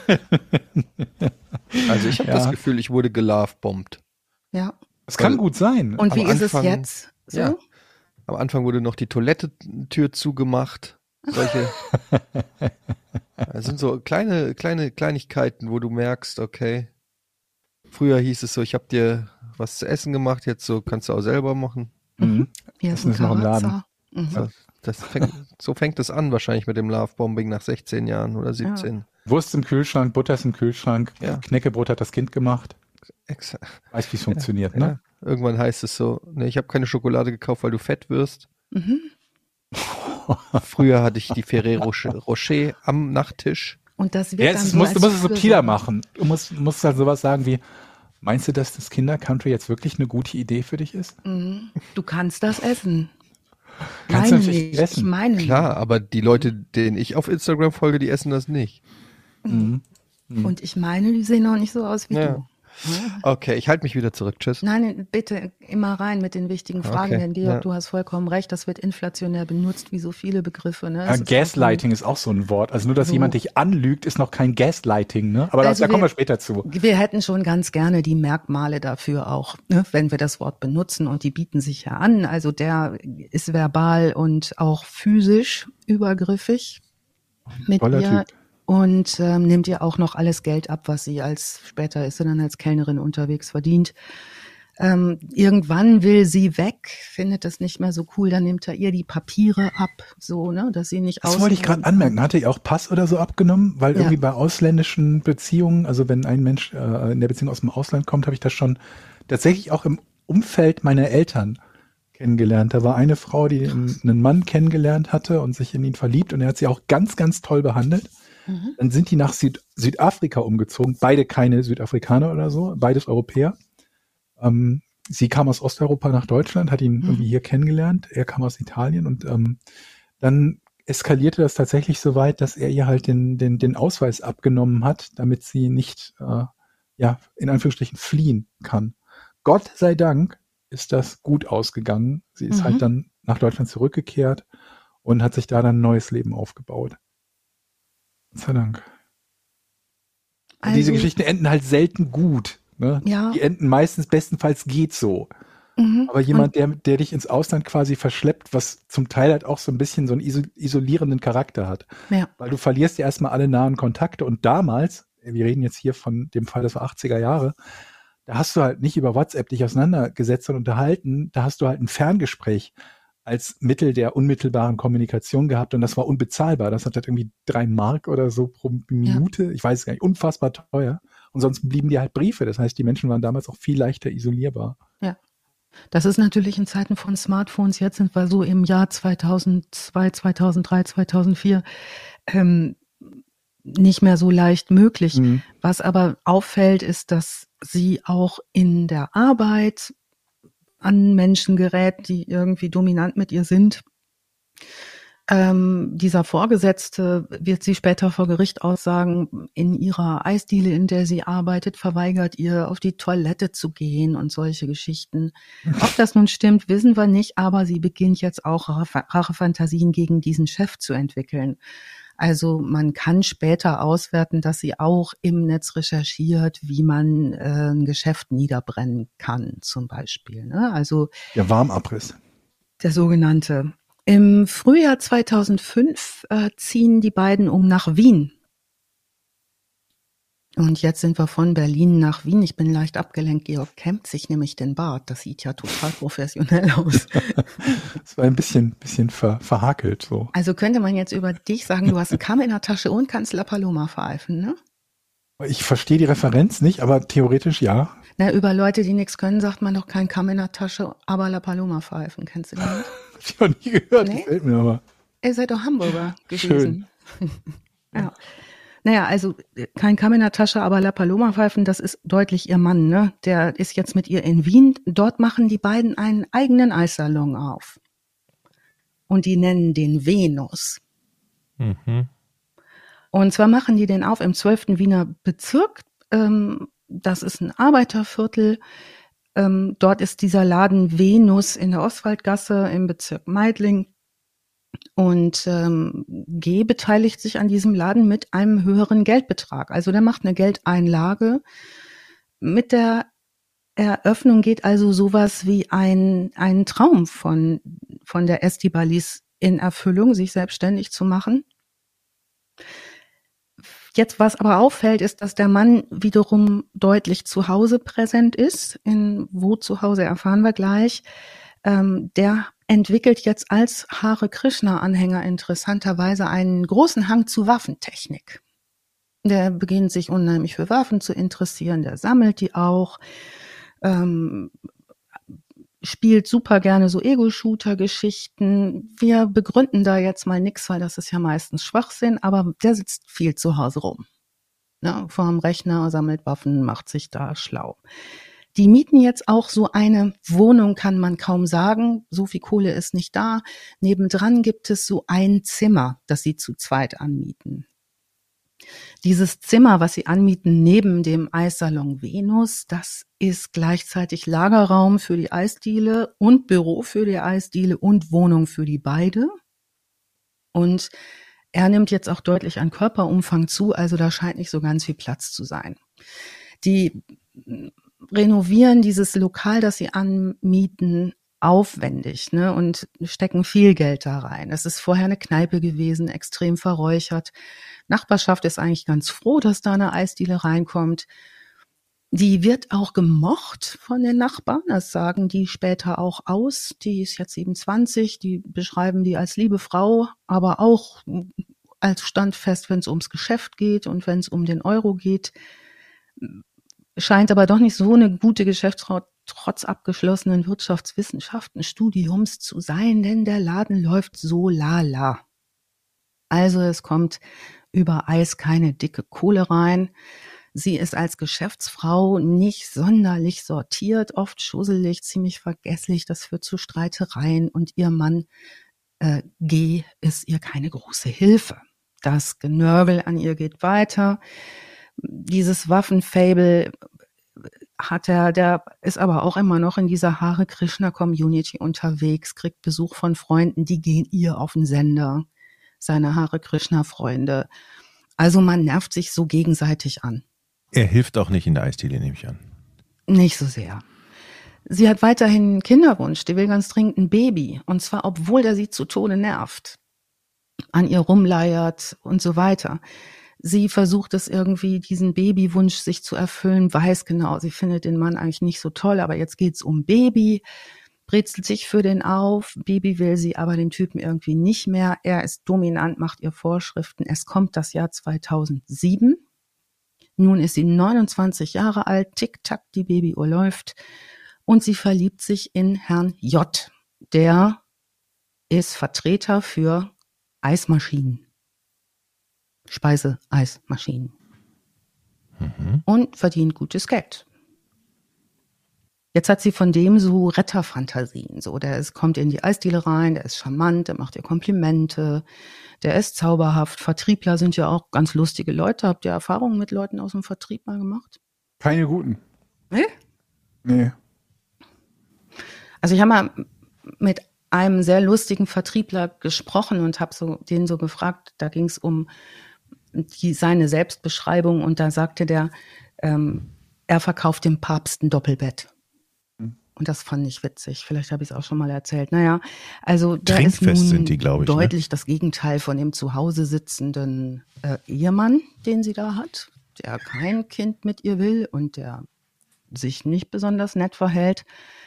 Also ich habe Ja. das Gefühl, ich wurde gelovebombt. Ja. Das kann Weil- gut sein. Und wie Am ist es Anfang- jetzt? So? Ja. Am Anfang wurde noch die Toilettentür zugemacht. Solche. Das sind so kleine, kleine Kleinigkeiten, wo du merkst, okay. Früher hieß es so, ich habe dir was zu essen gemacht, jetzt so kannst du auch selber machen. Mhm. Hier ist Essen ein ist noch im Laden. Karazza. Mhm. Das, das fängt, so fängt es an wahrscheinlich mit dem Lovebombing nach sechzehn Jahren oder siebzehn. Wurst im Kühlschrank, Butter ist im Kühlschrank, Ja. Knäckebrot hat das Kind gemacht. Exa Weiß, wie es funktioniert, ja. ne? Irgendwann heißt es so, nee, ich habe keine Schokolade gekauft, weil du fett wirst. Mhm. Früher hatte ich die Ferrero Rocher- Rocher am Nachttisch. Und das wird Ja, dann es ist, so musst, als du musst es subtiler Fürsorge. machen. Du musst, musst halt sowas sagen wie, meinst du, dass das Kinder-Country jetzt wirklich eine gute Idee für dich ist? Mhm. Du kannst das essen. Kannst du meine natürlich nicht. essen. Ich meine Klar, aber die Leute, denen ich auf Instagram folge, die essen das nicht. Mhm. nicht. Und ich meine, die sehen auch nicht so aus wie Ja. du. Okay, ich halte mich wieder zurück. Tschüss. Nein, bitte immer rein mit den wichtigen Fragen, Okay, denn Georg, ja. du hast vollkommen recht, das wird inflationär benutzt, wie so viele Begriffe. Ne? Ja, Es ist Gaslighting ist auch so ein Wort. Also nur, dass So. jemand dich anlügt, ist noch kein Gaslighting, ne? Aber Also da, da kommen wir- wir später zu. auch, wir hätten schon ganz gerne die Merkmale dafür auch, ne, wenn wir das Wort benutzen, und die bieten sich ja an. Also der ist verbal und auch physisch übergriffig mit Toller ihr. Typ. Und ähm, nimmt ihr auch noch alles Geld ab, was sie als, später ist sie dann als Kellnerin unterwegs verdient. Ähm, irgendwann will sie weg, findet das nicht mehr so cool, dann nimmt er ihr die Papiere ab, so, ne, dass sie nicht Das wollte ich gerade ausreisen kann. anmerken. Hatte ihr auch Pass oder so abgenommen? Weil Ja. irgendwie bei ausländischen Beziehungen, also wenn ein Mensch äh, in der Beziehung aus dem Ausland kommt, habe ich das schon tatsächlich auch im Umfeld meiner Eltern kennengelernt. Da war eine Frau, die einen einen Mann kennengelernt hatte und sich in ihn verliebt, und er hat sie auch ganz, ganz toll behandelt. Mhm. Dann sind die nach Süd Südafrika umgezogen. Beide keine Südafrikaner oder so, beides Europäer. Ähm, sie kam aus Osteuropa nach Deutschland, hat ihn Mhm. irgendwie hier kennengelernt. Er kam aus Italien, und ähm, dann eskalierte das tatsächlich so weit, dass er ihr halt den, den, den Ausweis abgenommen hat, damit sie nicht, äh, ja, in Anführungsstrichen fliehen kann. Gott sei Dank ist das gut ausgegangen. Sie ist Mhm. halt dann nach Deutschland zurückgekehrt und hat sich da dann ein neues Leben aufgebaut. Gott sei Dank. Und diese Also- Geschichten enden halt selten gut. Ne? Ja. Die enden meistens bestenfalls geht so. Mhm. Aber jemand, der, der dich ins Ausland quasi verschleppt, was zum Teil halt auch so ein bisschen so einen iso isolierenden Charakter hat. Ja. Weil du verlierst ja erstmal alle nahen Kontakte, und damals, wir reden jetzt hier von dem Fall, das war achtziger Jahre, da hast du halt nicht über WhatsApp dich auseinandergesetzt und unterhalten, da hast du halt ein Ferngespräch als Mittel der unmittelbaren Kommunikation gehabt, und das war unbezahlbar. Das hat halt irgendwie drei Mark oder so pro Minute, ich weiß es gar nicht, unfassbar teuer. Und sonst blieben dir halt Briefe. Das heißt, die Menschen waren damals auch viel leichter isolierbar. Ja. Das ist natürlich in Zeiten von Smartphones, jetzt sind wir so im Jahr zweitausendzwei, zweitausenddrei, zweitausendvier, ähm, nicht mehr so leicht möglich. Mhm. Was aber auffällt, ist, dass sie auch in der Arbeit an Menschen gerät, die irgendwie dominant mit ihr sind. Ähm, dieser Vorgesetzte wird sie später vor Gericht aussagen, in ihrer Eisdiele, in der sie arbeitet, verweigert ihr, auf die Toilette zu gehen und solche Geschichten. Ob das nun stimmt, wissen wir nicht, aber sie beginnt jetzt auch Rachefantasien gegen diesen Chef zu entwickeln. Also man kann später auswerten, dass sie auch im Netz recherchiert, wie man äh, ein Geschäft niederbrennen kann, zum Beispiel. Ne? Also Der Warmabriss. der sogenannte. Im Frühjahr zweitausendfünf äh, ziehen die beiden um nach Wien. Und jetzt sind wir von Berlin nach Wien. Ich bin leicht abgelenkt. Georg kämmt sich nämlich den Bart. Das sieht ja total professionell aus. Es war ein bisschen, bisschen ver, verhakelt so. Also könnte man jetzt über dich sagen, du hast einen Kamm in der Tasche und kannst La Paloma pfeifen, ne? Ich verstehe die Referenz nicht, aber theoretisch ja. Na, über Leute, die nichts können, sagt man doch kein Kamm in der Tasche, aber La Paloma pfeifen. Kennst du den nicht? Hab ich noch nie gehört, Nee? gefällt mir aber. Ihr seid doch Hamburger gewesen. Ja. Naja, also kein Kamm in der Tasche, aber La Paloma pfeifen, das ist deutlich ihr Mann, ne? Der ist jetzt mit ihr in Wien. Dort machen die beiden einen eigenen Eissalon auf. Und die nennen den Venus. Mhm. Und zwar machen die den auf im zwölften Wiener Bezirk. Ähm, das ist ein Arbeiterviertel. Ähm, dort ist dieser Laden Venus in der Ostwaldgasse im Bezirk Meidling. Und ähm, G beteiligt sich an diesem Laden mit einem höheren Geldbetrag. Also der macht eine Geldeinlage. Mit der Eröffnung geht also sowas wie ein, ein Traum von, von der Estibalis in Erfüllung, sich selbstständig zu machen. Jetzt, was aber auffällt, ist, dass der Mann wiederum deutlich zu Hause präsent ist. In wo zu Hause erfahren wir gleich. Ähm, der entwickelt jetzt als Hare Krishna-Anhänger interessanterweise einen großen Hang zu Waffentechnik. Der beginnt sich unheimlich für Waffen zu interessieren, der sammelt die auch, ähm, spielt super gerne so Ego-Shooter-Geschichten. Wir begründen da jetzt mal nix, weil das ist ja meistens Schwachsinn, aber der sitzt viel zu Hause rum. Ne, vorm Rechner, sammelt Waffen, macht sich da schlau. Die mieten jetzt auch so eine Wohnung, kann man kaum sagen. So viel Kohle ist nicht da. Nebendran gibt es so ein Zimmer, das sie zu zweit anmieten. Dieses Zimmer, was sie anmieten neben dem Eissalon Venus, das ist gleichzeitig Lagerraum für die Eisdiele und Büro für die Eisdiele und Wohnung für die beide. Und er nimmt jetzt auch deutlich an Körperumfang zu, also da scheint nicht so ganz viel Platz zu sein. Die renovieren dieses Lokal, das sie anmieten, aufwendig, ne, und stecken viel Geld da rein. Es ist vorher eine Kneipe gewesen, extrem verräuchert. Nachbarschaft ist eigentlich ganz froh, dass da eine Eisdiele reinkommt. Die wird auch gemocht von den Nachbarn, das sagen die später auch aus. Die ist jetzt siebenundzwanzig, die beschreiben die als liebe Frau, aber auch als standfest, wenn es ums Geschäft geht und wenn es um den Euro geht. Scheint aber doch nicht so eine gute Geschäftsfrau trotz abgeschlossenen Wirtschaftswissenschaften-Studiums zu sein, denn der Laden läuft so lala. Also es kommt über Eis keine dicke Kohle rein. Sie ist als Geschäftsfrau nicht sonderlich sortiert, oft schusselig, ziemlich vergesslich. Das führt zu Streitereien und ihr Mann äh, G ist ihr keine große Hilfe. Das Genörgel an ihr geht weiter. Dieses Waffenfable hat er, der ist aber auch immer noch in dieser Hare Krishna Community unterwegs, kriegt Besuch von Freunden, die gehen ihr auf den Sender, seine Hare Krishna Freunde. Also man nervt sich so gegenseitig an. Er hilft auch nicht in der Eisdiele, nehme ich an. Nicht so sehr. Sie hat weiterhin einen Kinderwunsch, die will ganz dringend ein Baby. Und zwar, obwohl der sie zu Tode nervt, an ihr rumleiert und so weiter. Sie versucht es irgendwie, diesen Babywunsch sich zu erfüllen, weiß genau, sie findet den Mann eigentlich nicht so toll, aber jetzt geht's um Baby, brezelt sich für den auf, Baby will sie, aber den Typen irgendwie nicht mehr. Er ist dominant, macht ihr Vorschriften. Es kommt das Jahr zweitausendsieben. Nun ist sie neunundzwanzig Jahre alt, tick-tack, die Babyuhr läuft und sie verliebt sich in Herrn J. Der ist Vertreter für Eismaschinen. Speise-Eismaschinen. Mhm. Und verdient gutes Geld. Jetzt hat sie von dem so Retterfantasien. So, der ist, kommt in die Eisdiele rein, der ist charmant, der macht ihr Komplimente, der ist zauberhaft. Vertriebler sind ja auch ganz lustige Leute. Habt ihr Erfahrungen mit Leuten aus dem Vertrieb mal gemacht? Keine guten. Nee? Nee. Also ich habe mal mit einem sehr lustigen Vertriebler gesprochen und habe so den so gefragt, da ging es um die, seine Selbstbeschreibung und da sagte der, ähm, er verkauft dem Papst ein Doppelbett. Und das fand ich witzig. Vielleicht habe ich es auch schon mal erzählt. Naja, also der ist nun sind die, glaube ich, deutlich ne? das Gegenteil von dem zu Hause sitzenden äh, Ehemann, den sie da hat, der kein Kind mit ihr will und der sich nicht besonders nett verhält.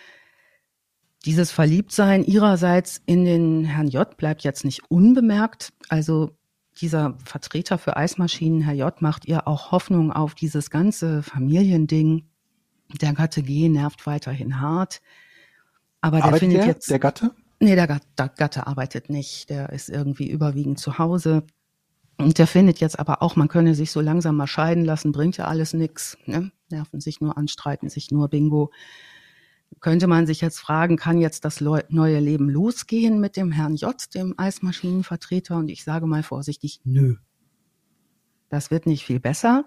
Dieses Verliebtsein ihrerseits in den Herrn J. bleibt jetzt nicht unbemerkt. Also dieser Vertreter für Eismaschinen, Herr J., macht ihr auch Hoffnung auf dieses ganze Familiending. Der Gatte G. nervt weiterhin hart. Aber der Arbeitet findet der, jetzt. der Gatte? Nee, der Gatte, der Gatte arbeitet nicht. Der ist irgendwie überwiegend zu Hause. Und der findet jetzt aber auch, man könne sich so langsam mal scheiden lassen, bringt ja alles nix. Ne? Nerven sich nur an, streiten sich nur, Bingo. Könnte man sich jetzt fragen, kann jetzt das neue Leben losgehen mit dem Herrn J., dem Eismaschinenvertreter? Und ich sage mal vorsichtig, nö. Das wird nicht viel besser.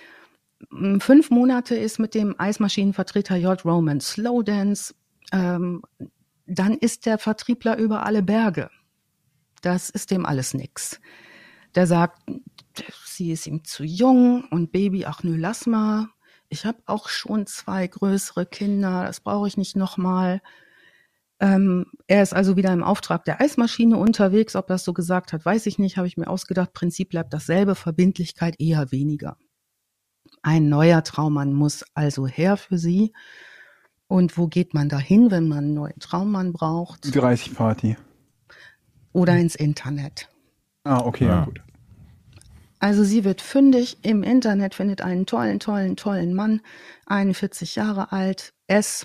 Fünf Monate ist mit dem Eismaschinenvertreter J. Roman Slowdance. Ähm, dann ist der Vertriebler über alle Berge. Das ist dem alles nix. Der sagt, sie ist ihm zu jung und Baby, ach nö, lass mal. Ich habe auch schon zwei größere Kinder, das brauche ich nicht nochmal. Ähm, er ist also wieder im Auftrag der Eismaschine unterwegs. Ob das so gesagt hat, weiß ich nicht, habe ich mir ausgedacht. Prinzip bleibt dasselbe, Verbindlichkeit eher weniger. Ein neuer Traummann muss also her für sie. Und wo geht man da hin, wenn man einen neuen Traummann braucht? Die dreißig Party. Oder ins Internet. Ah, okay, ja, Ja. gut. Also sie wird fündig im Internet, findet einen tollen, tollen, tollen Mann, einundvierzig Jahre alt, S,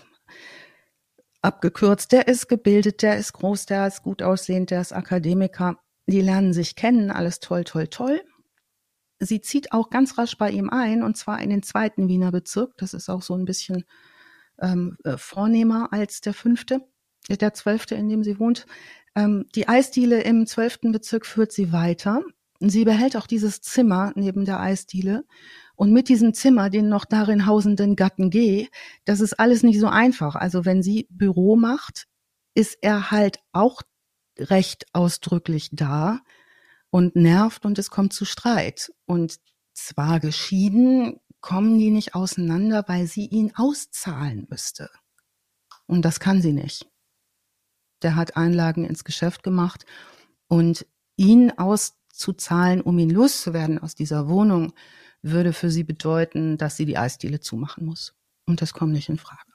abgekürzt, der ist gebildet, der ist groß, der ist gut aussehend, der ist Akademiker. Die lernen sich kennen, alles toll, toll, toll. Sie zieht auch ganz rasch bei ihm ein, und zwar in den zweiten Wiener Bezirk. Das ist auch so ein bisschen ähm, vornehmer als der fünfte, der zwölfte, in dem sie wohnt. Ähm, die Eisdiele im zwölften Bezirk führt sie weiter. Sie behält auch dieses Zimmer neben der Eisdiele. Und mit diesem Zimmer, den noch darin hausenden Gatten G., das ist alles nicht so einfach. Also wenn sie Büro macht, ist er halt auch recht ausdrücklich da und nervt und es kommt zu Streit. Und zwar geschieden, kommen die nicht auseinander, weil sie ihn auszahlen müsste. Und das kann sie nicht. Der hat Einlagen ins Geschäft gemacht und ihn auszuzahlen, um ihn loszuwerden aus dieser Wohnung, würde für sie bedeuten, dass sie die Eisdiele zumachen muss. Und das kommt nicht in Frage.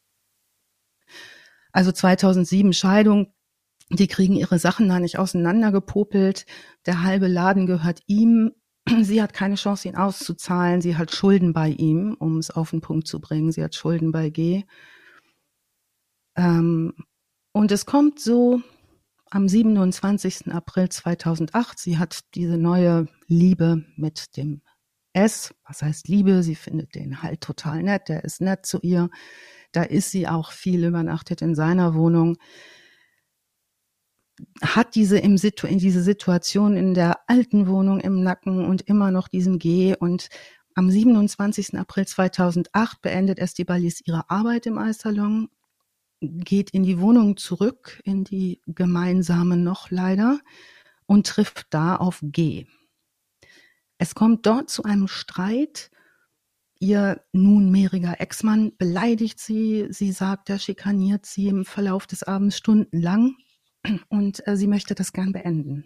Also zweitausendsieben Scheidung, die kriegen ihre Sachen da nicht auseinandergepopelt. Der halbe Laden gehört ihm. Sie hat keine Chance, ihn auszuzahlen. Sie hat Schulden bei ihm, um es auf den Punkt zu bringen. Sie hat Schulden bei G. Ähm, und es kommt so am siebenundzwanzigsten April zweitausendacht. Sie hat diese neue Liebe mit dem S. Was heißt Liebe? Sie findet den halt total nett. Der ist nett zu ihr. Da ist sie auch viel, übernachtet in seiner Wohnung. Hat diese im Situ- in diese Situation in der alten Wohnung im Nacken und immer noch diesen G. Und am siebenundzwanzigsten April zweitausendacht beendet Estibalis ihre Arbeit im Eissalon, geht in die Wohnung zurück, in die gemeinsame noch leider, und trifft da auf G. Es kommt dort zu einem Streit. Ihr nunmehriger Ex-Mann beleidigt sie. Sie sagt, er schikaniert sie im Verlauf des Abends stundenlang. Und äh, sie möchte das gern beenden.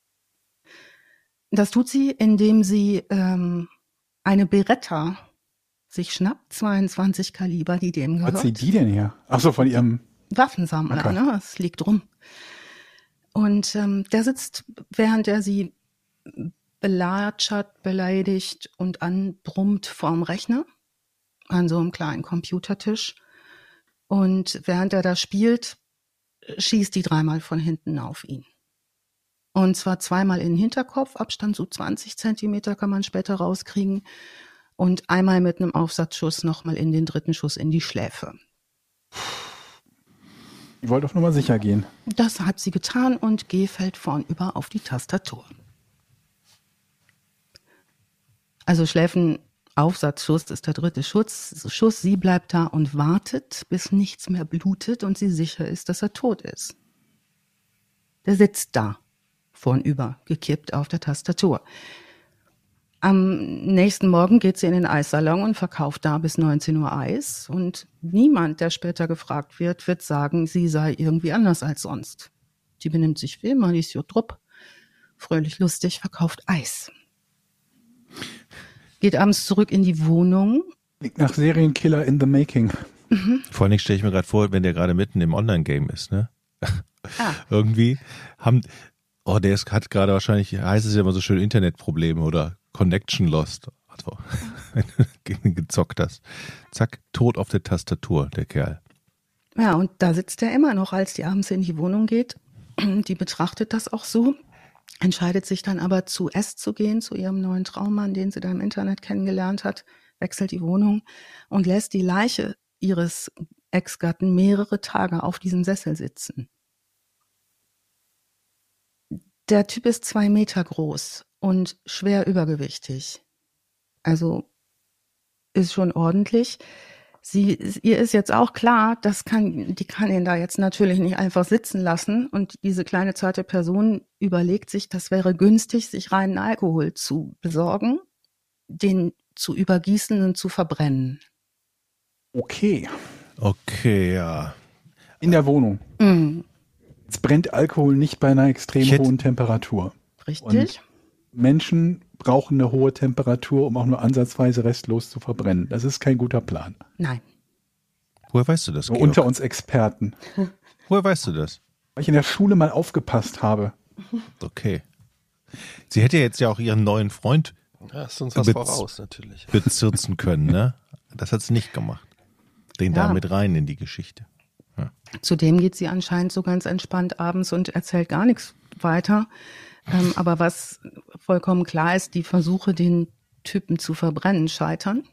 Das tut sie, indem sie ähm, eine Beretta sich schnappt, zweiundzwanzig Kaliber, die dem gehört. Was zieht die denn her? Ach so, von ihrem Waffensammler, Okay. ne? Es liegt rum. Und ähm, der sitzt, während er sie belatschert, beleidigt und anbrummt vorm Rechner an so einem kleinen Computertisch. Und während er da spielt, schießt die dreimal von hinten auf ihn. Und zwar zweimal in den Hinterkopf, Abstand so zwanzig Zentimeter kann man später rauskriegen. Und einmal mit einem Aufsatzschuss nochmal in den dritten Schuss in die Schläfe. Ich wollte auf Nummer sicher gehen. Das hat sie getan und G fällt vornüber auf die Tastatur. Also Schläfenaufsatzschuss ist der dritte Schuss. Schuss. Sie bleibt da und wartet, bis nichts mehr blutet und sie sicher ist, dass er tot ist. Der sitzt da, vornüber, gekippt auf der Tastatur. Am nächsten Morgen geht sie in den Eissalon und verkauft da bis neunzehn Uhr Eis. Und niemand, der später gefragt wird, wird sagen, sie sei irgendwie anders als sonst. Die benimmt sich wie immer, die ist jodrupp, fröhlich lustig, verkauft Eis. Geht abends zurück in die Wohnung. Klingt nach Serienkiller in the making. Mhm. Vor allem stelle ich mir gerade vor, wenn der gerade mitten im Online-Game ist, ne? Ah. Irgendwie haben, oh, der ist, hat gerade wahrscheinlich, heißt es ja immer so schön, Internetprobleme oder Connection lost. Also, wenn du gezockt hast. Zack, tot auf der Tastatur, der Kerl. Ja, und da sitzt er immer noch, als die abends in die Wohnung geht. Die betrachtet das auch so, entscheidet sich dann aber zu S zu gehen, zu ihrem neuen Traummann, den sie da im Internet kennengelernt hat, wechselt die Wohnung und lässt die Leiche ihres Ex-Gatten mehrere Tage auf diesem Sessel sitzen. Der Typ ist zwei Meter groß und schwer übergewichtig. Also ist schon ordentlich. Sie, ihr ist jetzt auch klar, das kann, die kann ihn da jetzt natürlich nicht einfach sitzen lassen. Und diese kleine zarte Person überlegt sich, das wäre günstig, sich reinen Alkohol zu besorgen, den zu übergießen und zu verbrennen. Okay. Okay, ja. In der Wohnung. Mhm. Es brennt Alkohol nicht bei einer extrem Ich hätte- hohen Temperatur. Richtig? Und Menschen brauchen eine hohe Temperatur, um auch nur ansatzweise restlos zu verbrennen. Das ist kein guter Plan. Nein. Woher weißt du das, Nur Georg? unter uns Experten. Woher weißt du das? Weil ich in der Schule mal aufgepasst habe. Okay. Sie hätte jetzt ja auch ihren neuen Freund Ja, ist uns was Bez- voraus, natürlich. bezirzen können, ne? Das hat sie nicht gemacht. Den Ja. da mit rein in die Geschichte. Zudem geht sie anscheinend so ganz entspannt abends und erzählt gar nichts weiter. Ähm, aber was vollkommen klar ist, die Versuche, den Typen zu verbrennen, scheitern.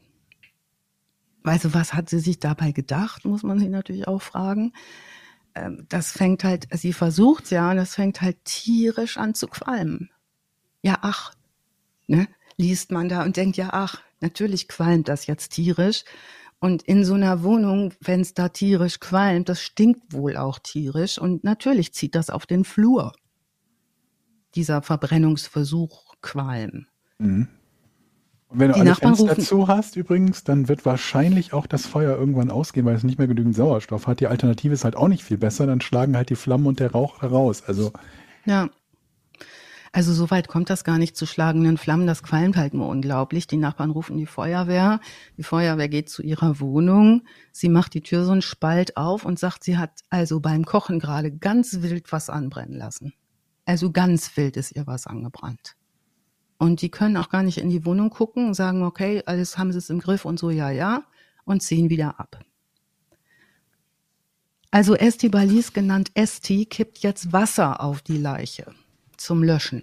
Also was hat sie sich dabei gedacht, muss man sich natürlich auch fragen. Ähm, das fängt halt, sie versucht ja, und das fängt halt tierisch an zu qualmen. Ja, ach, ne, liest man da und denkt, ja, ach, natürlich qualmt das jetzt tierisch. Und in so einer Wohnung, wenn es da tierisch qualmt, das stinkt wohl auch tierisch. Und natürlich zieht das auf den Flur. Dieser Verbrennungsversuch Qualm. Mhm. Und wenn du Die alle Nachbarn Fenster rufen- zu hast übrigens, dann wird wahrscheinlich auch das Feuer irgendwann ausgehen, weil es nicht mehr genügend Sauerstoff hat. Die Alternative ist halt auch nicht viel besser. Dann schlagen halt die Flammen und der Rauch heraus. Also Ja. Also so weit kommt das gar nicht zu schlagenden Flammen. Das qualmt halt nur unglaublich. Die Nachbarn rufen die Feuerwehr. Die Feuerwehr geht zu ihrer Wohnung. Sie macht die Tür so einen Spalt auf und sagt, sie hat also beim Kochen gerade ganz wild was anbrennen lassen. Also ganz wild ist ihr was angebrannt. Und die können auch gar nicht in die Wohnung gucken und sagen, okay, alles haben sie es im Griff und so, ja, ja, und ziehen wieder ab. Also Estibalis, genannt Esti, kippt jetzt Wasser auf die Leiche zum Löschen.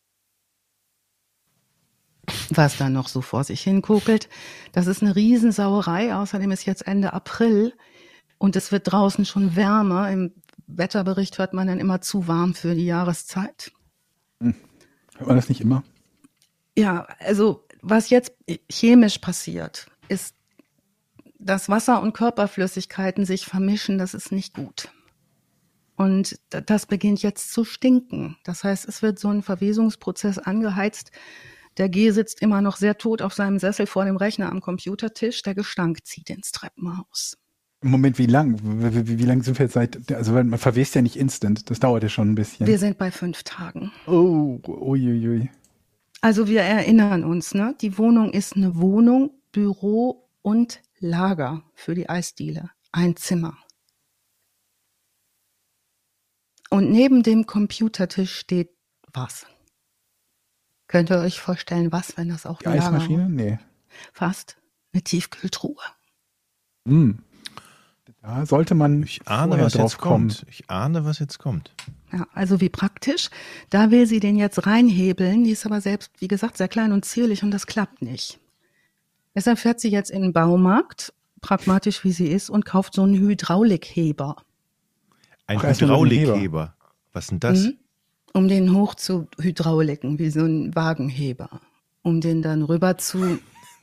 Was dann noch so vor sich hinkokelt, das ist eine Riesensauerei. Außerdem ist jetzt Ende April und es wird draußen schon wärmer. Im Wetterbericht hört man dann immer zu warm für die Jahreszeit. hört man das nicht immer? Ja, also was jetzt chemisch passiert, ist, dass Wasser und Körperflüssigkeiten sich vermischen. Das ist nicht gut. Und das beginnt jetzt zu stinken. Das heißt, es wird so ein Verwesungsprozess angeheizt. Der G sitzt immer noch sehr tot auf seinem Sessel vor dem Rechner am Computertisch. Der Gestank zieht ins Treppenhaus. Moment, wie lang? Wie, wie, wie lang sind wir jetzt seit, also man verwest ja nicht instant. Das dauert ja schon ein bisschen. Wir sind bei fünf Tagen. Oh, uiuiui. Also wir erinnern uns, ne? Die Wohnung ist eine Wohnung, Büro und Lager für die Eisdiele. Ein Zimmer. Und neben dem Computertisch steht was? Könnt ihr euch vorstellen, was, wenn das auch Die ein Lager Eismaschine? war? Nee. Fast. Eine Tiefkühltruhe. Hm. Da sollte man Ich ahne, vorher was drauf jetzt kommen. kommt. Ich ahne, was jetzt kommt. Ja, also wie praktisch. Da will sie den jetzt reinhebeln. Die ist aber selbst, wie gesagt, sehr klein und zierlich und das klappt nicht. Deshalb fährt sie jetzt in den Baumarkt, pragmatisch wie sie ist, und kauft so einen Hydraulikheber. Ein Ach, erstmal nur den Heber. Hydraulikheber. Was ist denn das? Mhm. Um den hoch zu hydrauliken, wie so ein Wagenheber. Um den dann rüber zu,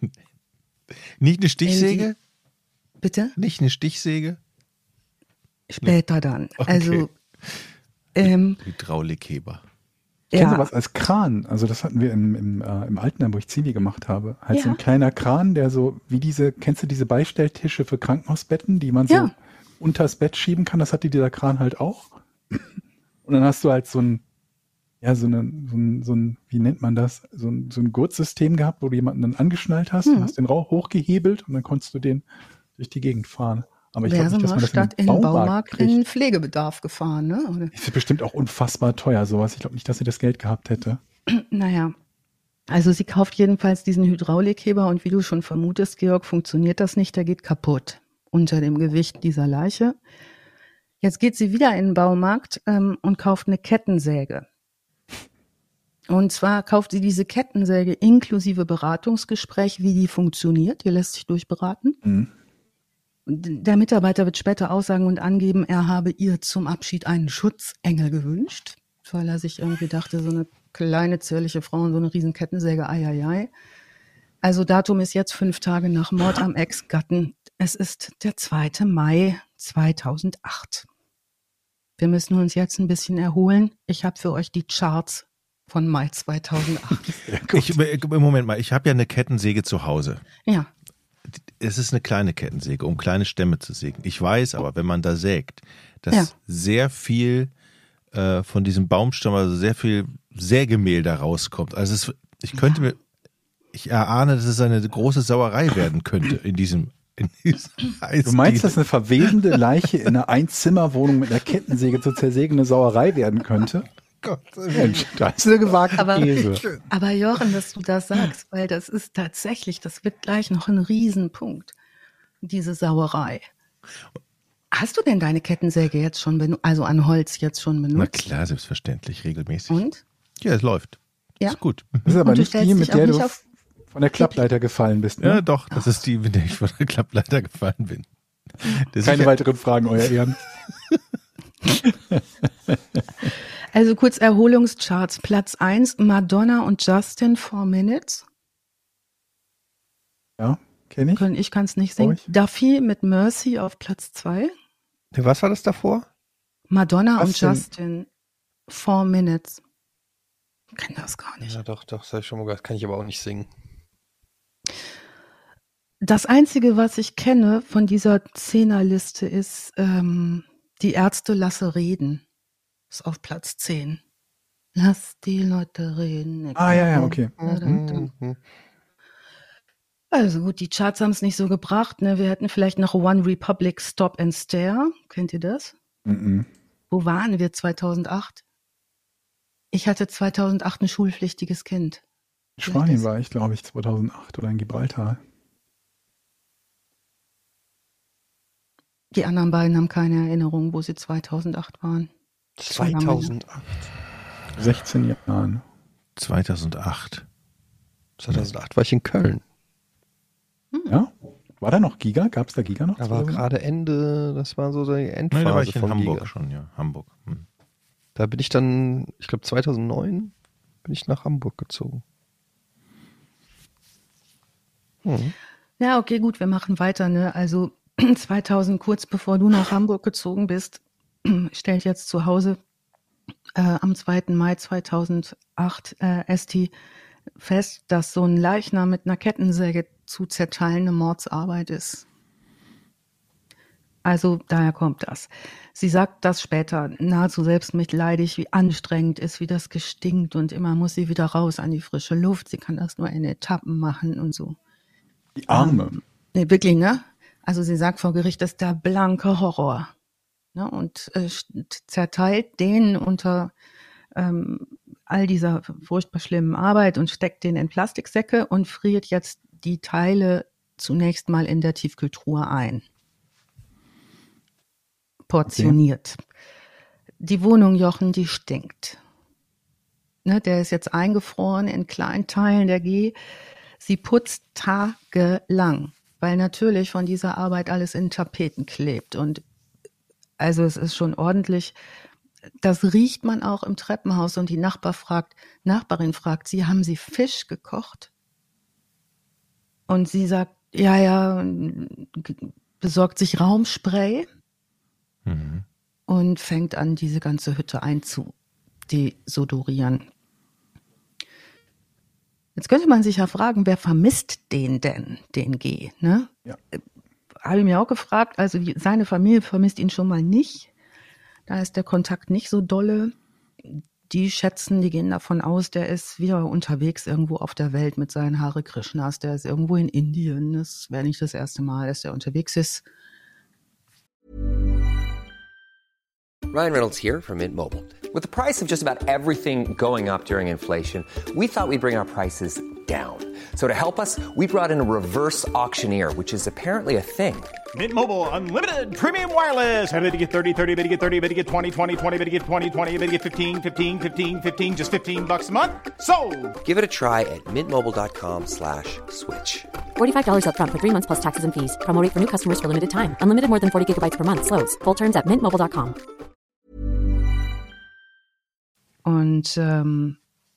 Nicht eine Stichsäge? bitte? Nicht eine Stichsäge? Später dann. Okay. Also, ähm, Hydraulikheber. Ich kenne ja, sowas als Kran. Also das hatten wir im, im, äh, im Altenheim, wo ich Zivi gemacht habe. Halt so Ja. ein kleiner Kran, der so wie diese, kennst du diese Beistelltische für Krankenhausbetten, die man so Ja. unters Bett schieben kann? Das hatte dieser Kran halt auch. Und dann hast du halt so ein, ja, so, eine, so, ein, so ein, wie nennt man das? So ein, so ein Gurtsystem gehabt, wo du jemanden dann angeschnallt hast, Mhm. und hast den Rauch hochgehebelt und dann konntest du den durch die Gegend fahren. Aber ich wäre glaube nicht, dass mal man das statt in in den den Baumarkt Baumarkt kriegt. in Pflegebedarf gefahren, ne? Oder? Ist bestimmt auch unfassbar teuer, sowas. Ich glaube nicht, dass sie das Geld gehabt hätte. Naja, also sie kauft jedenfalls diesen Hydraulikheber und wie du schon vermutest, Georg, funktioniert das nicht, der geht kaputt unter dem Gewicht dieser Leiche. Jetzt geht sie wieder in den Baumarkt ähm, und kauft eine Kettensäge. Und zwar kauft sie diese Kettensäge inklusive Beratungsgespräch, wie die funktioniert. Die lässt sich durchberaten. Mhm. Und der Mitarbeiter wird später aussagen und angeben, er habe ihr zum Abschied einen Schutzengel gewünscht, weil er sich irgendwie dachte, so eine kleine, zierliche Frau und so eine riesen Kettensäge, ei, ei, ei. Also Datum ist jetzt fünf Tage nach Mord am Ex-Gatten. Es ist der zweite Mai zweitausendacht. Wir müssen uns jetzt ein bisschen erholen. Ich habe für euch die Charts von Mai zweitausendacht. Ich, Moment mal, ich habe ja eine Kettensäge zu Hause. Ja, Es ist eine kleine Kettensäge, um kleine Stämme zu sägen. Ich weiß aber, wenn man da sägt, dass Ja. sehr viel äh, von diesem Baumstamm, also sehr viel Sägemehl da rauskommt. Also es, ich könnte mir, ich erahne, dass es eine große Sauerei werden könnte in diesem, in diesem Du meinst, dass eine verwesende Leiche in einer Einzimmerwohnung mit einer Kettensäge zu zersägen eine Sauerei werden könnte? Mensch, das ist eine gewagte Aber- These. aber Jochen, dass du das sagst, weil das ist tatsächlich, das wird gleich noch ein Riesenpunkt, diese Sauerei. Hast du denn deine Kettensäge jetzt schon benutzt, also an Holz jetzt schon Na benutzt? klar, selbstverständlich, regelmäßig. Und? Ja, es läuft. Ja. Ist gut. Das ist aber Und du nicht stellst die, dich mit auch der nicht du auf- von der Klappleiter gefallen bist. Ne? Ja, doch, das ist die, mit der ich von der Klappleiter gefallen bin. Das Keine ist ja- weiteren Fragen, Euer Ehren. Also kurz Erholungscharts. Platz eins, Madonna und Justin, Four Minutes. Ja, kenne ich. Können, ich kann es nicht singen. Euch? Duffy mit Mercy auf Platz zwei. Was war das davor? Madonna Was und denn? Justin, Four Minutes. Ich kenn das gar nicht. Ja, doch, doch, das habe ich schon mal gehört. Kann ich aber auch nicht singen. Das Einzige, was ich kenne von dieser Zehnerliste ist, ähm, die Ärzte lasse reden. Ist auf Platz zehn. Lass die Leute reden. Ah, ja, ja, okay. Mhm. Also gut, die Charts haben es nicht so gebracht. Ne? Wir hätten vielleicht noch One Republic Stop and Stare. Kennt ihr das? Mhm. Wo waren wir zweitausendacht? Ich hatte zweitausendacht ein schulpflichtiges Kind. In Spanien war ich, glaube ich, zweitausendacht oder in Gibraltar. Die anderen beiden haben keine Erinnerung, wo sie zweitausendacht waren. zweitausendacht. sechzehn Jahren. zweitausendacht. zweitausendacht war ich in Köln. Ja? War da noch Giga? Gab es da Giga noch? Da war zweitausend? gerade Ende, das war so die Endphase Nein, da war ich in von Hamburg Giga. schon, ja. Hamburg. Hm. Da bin ich dann, ich glaube zweitausendneun, bin ich nach Hamburg gezogen. Hm. Ja, okay, gut, wir machen weiter. Ne? Also zweitausend, kurz bevor du nach Hamburg gezogen bist, stellt jetzt zu Hause äh, am zweiten Mai zweitausendacht äh, Esti fest, dass so ein Leichnam mit einer Kettensäge zu zerteilen eine Mordsarbeit ist. Also daher kommt das. Sie sagt das später nahezu selbstmitleidig, wie anstrengend ist, wie das gestinkt und immer muss sie wieder raus an die frische Luft. Sie kann das nur in Etappen machen und so. Die Arme. Nee, wirklich, ne? Also sie sagt vor Gericht, das ist der blanke Horror. Ne? Und äh, zerteilt den unter ähm, all dieser furchtbar schlimmen Arbeit und steckt den in Plastiksäcke und friert jetzt die Teile zunächst mal in der Tiefkühltruhe ein. Portioniert. Die Wohnung, Jochen, die stinkt. Ne, der ist jetzt eingefroren in kleinen Teilen der G. Sie putzt tagelang, weil natürlich von dieser Arbeit alles in Tapeten klebt. Und Also es ist schon ordentlich. Das riecht man auch im Treppenhaus und die Nachbar fragt, Nachbarin fragt sie, haben Sie Fisch gekocht? Und sie sagt, ja, ja, besorgt sich Raumspray Mhm. und fängt an, diese ganze Hütte einzudesodorieren. Jetzt könnte man sich ja fragen, wer vermisst den denn, den G? Ne? Ja. Habe ich mir auch gefragt, also die, seine Familie vermisst ihn schon mal nicht. Da ist der Kontakt nicht so dolle. Die schätzen, die gehen davon aus, der ist wieder unterwegs irgendwo auf der Welt mit seinen Hare Krishnas. Der ist irgendwo in Indien. Das wäre nicht das erste Mal, dass der unterwegs ist. Ryan Reynolds here from Mint Mobile. With the price of just about everything going up during inflation, we thought we'd bring our prices down. So to help us, we brought in a reverse auctioneer, which is apparently a thing. Mint Mobile Unlimited Premium Wireless. How to get thirty, thirty, how to get thirty, how to get twenty, twenty, twenty, how to get twenty, twenty, how to get fifteen, fifteen, fifteen, fifteen, just fifteen bucks a month? Sold! Give it a try at mintmobile.com slash switch. forty-five dollars up front for three months plus taxes and fees. Promo rate for new customers for limited time. Unlimited more than forty gigabytes per month. Slows full terms at mint mobile dot com. Und ähm,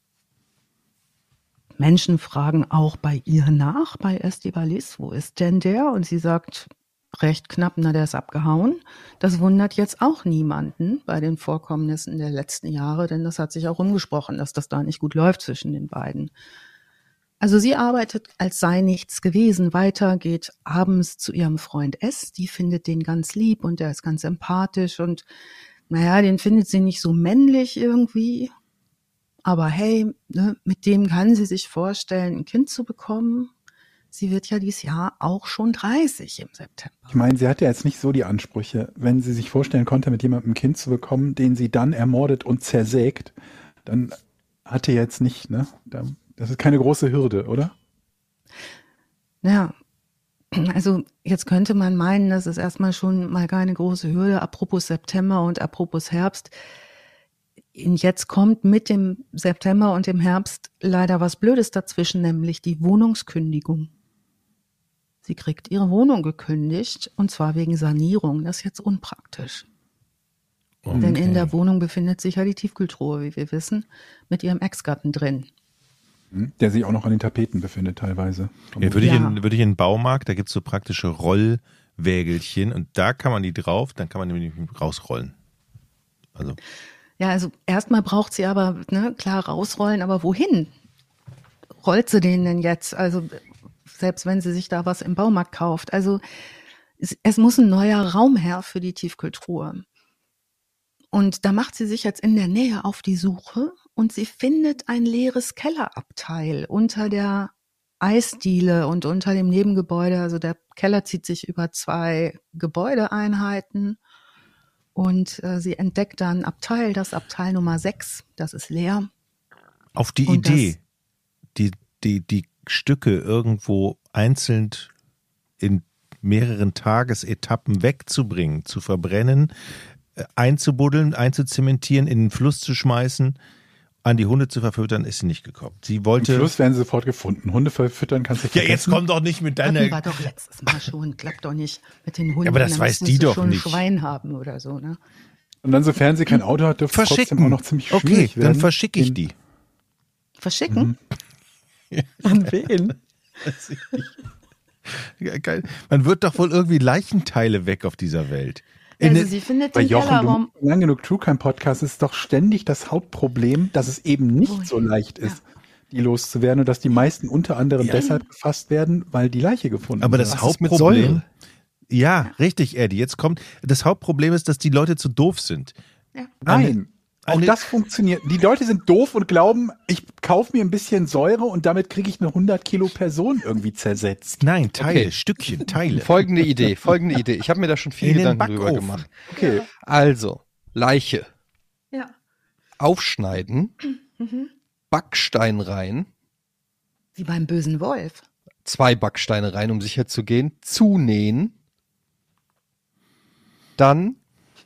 Menschen fragen auch bei ihr nach, bei Estibaliz, wo ist denn der? Und sie sagt recht knapp, na, der ist abgehauen. Das wundert jetzt auch niemanden bei den Vorkommnissen der letzten Jahre, denn das hat sich auch rumgesprochen, dass das da nicht gut läuft zwischen den beiden. Also sie arbeitet, als sei nichts gewesen, weiter, geht abends zu ihrem Freund S, die findet den ganz lieb und der ist ganz empathisch und naja, den findet sie nicht so männlich irgendwie, aber hey, ne, mit dem kann sie sich vorstellen, ein Kind zu bekommen. Sie wird ja dieses Jahr auch schon dreißig im September. Ich meine, sie hat ja jetzt nicht so die Ansprüche, wenn sie sich vorstellen konnte, mit jemandem ein Kind zu bekommen, den sie dann ermordet und zersägt, dann hatte jetzt nicht, ne, das ist keine große Hürde, oder? Ja, also jetzt könnte man meinen, das ist erstmal schon mal keine große Hürde, apropos September und apropos Herbst. Und jetzt kommt mit dem September und dem Herbst leider was Blödes dazwischen, nämlich die Wohnungskündigung. Sie kriegt ihre Wohnung gekündigt und zwar wegen Sanierung. Das ist jetzt unpraktisch. Okay. Denn in der Wohnung befindet sich ja die Tiefkühltruhe, wie wir wissen, mit ihrem Ex-Gatten drin. Der sich auch noch an den Tapeten befindet teilweise. Ja, würde, ich Ja. in, würde ich in den Baumarkt, da gibt es so praktische Rollwägelchen und da kann man die drauf, dann kann man die nämlich rausrollen. Also Ja, also erstmal braucht sie aber, ne, klar rausrollen, aber wohin rollt sie den denn jetzt? Also selbst wenn sie sich da was im Baumarkt kauft. Also es, es muss ein neuer Raum her für die Tiefkühltruhe. Und da macht sie sich jetzt in der Nähe auf die Suche und sie findet ein leeres Kellerabteil unter der Eisdiele und unter dem Nebengebäude. Also der Keller zieht sich über zwei Gebäudeeinheiten und äh, sie entdeckt dann ein Abteil, das Abteil Nummer sechs, das ist leer. auf die Und Idee, die, die, die Stücke irgendwo einzeln in mehreren Tagesetappen wegzubringen, zu verbrennen, einzubuddeln, einzuzementieren, in den Fluss zu schmeißen, an die Hunde zu verfüttern, ist sie nicht gekommen. Sie wollte. Im Fluss werden sie sofort gefunden. Hunde verfüttern kannst du Ja, vergessen. jetzt komm doch nicht mit Hatten deiner. wir doch letztes Mal schon, klappt doch nicht mit den Hunden. Ja, aber das dann weiß müssen die sie doch schon nicht. ein Schwein haben oder so, ne? Und dann, sofern sie kein Auto hat, dürfte es trotzdem auch noch ziemlich Okay, schwierig werden. dann verschicke ich den- die. Verschicken? An wen? Ja, geil. Man wird doch wohl irgendwie Leichenteile weg auf dieser Welt. In Also den- sie findet Bei den Jochen, Kellerraum. du lang genug True Crime Podcast ist doch ständig das Hauptproblem, dass es eben nicht Oh, so leicht ist, die loszuwerden und dass die meisten unter anderem Ja. deshalb gefasst werden, weil die Leiche gefunden aber wird. das Was ist mit Hauptproblem. Säure? Ja, richtig, Eddie. Jetzt kommt. Das Hauptproblem ist, dass die Leute zu doof sind. Ja. Nein, auch eine- das funktioniert. Die Leute sind doof und glauben, ich kaufe mir ein bisschen Säure und damit kriege ich eine hundert Kilo Person irgendwie zersetzt. Nein, Teile, Okay. Stückchen, Teile. Folgende Idee, folgende Idee. Ich habe mir da schon viel In den Gedanken drüber Backofen. gemacht. Okay, Also, Leiche Ja. aufschneiden, Backstein rein, Wie beim bösen Wolf. zwei Backsteine rein, um sicher zu gehen, zunähen, dann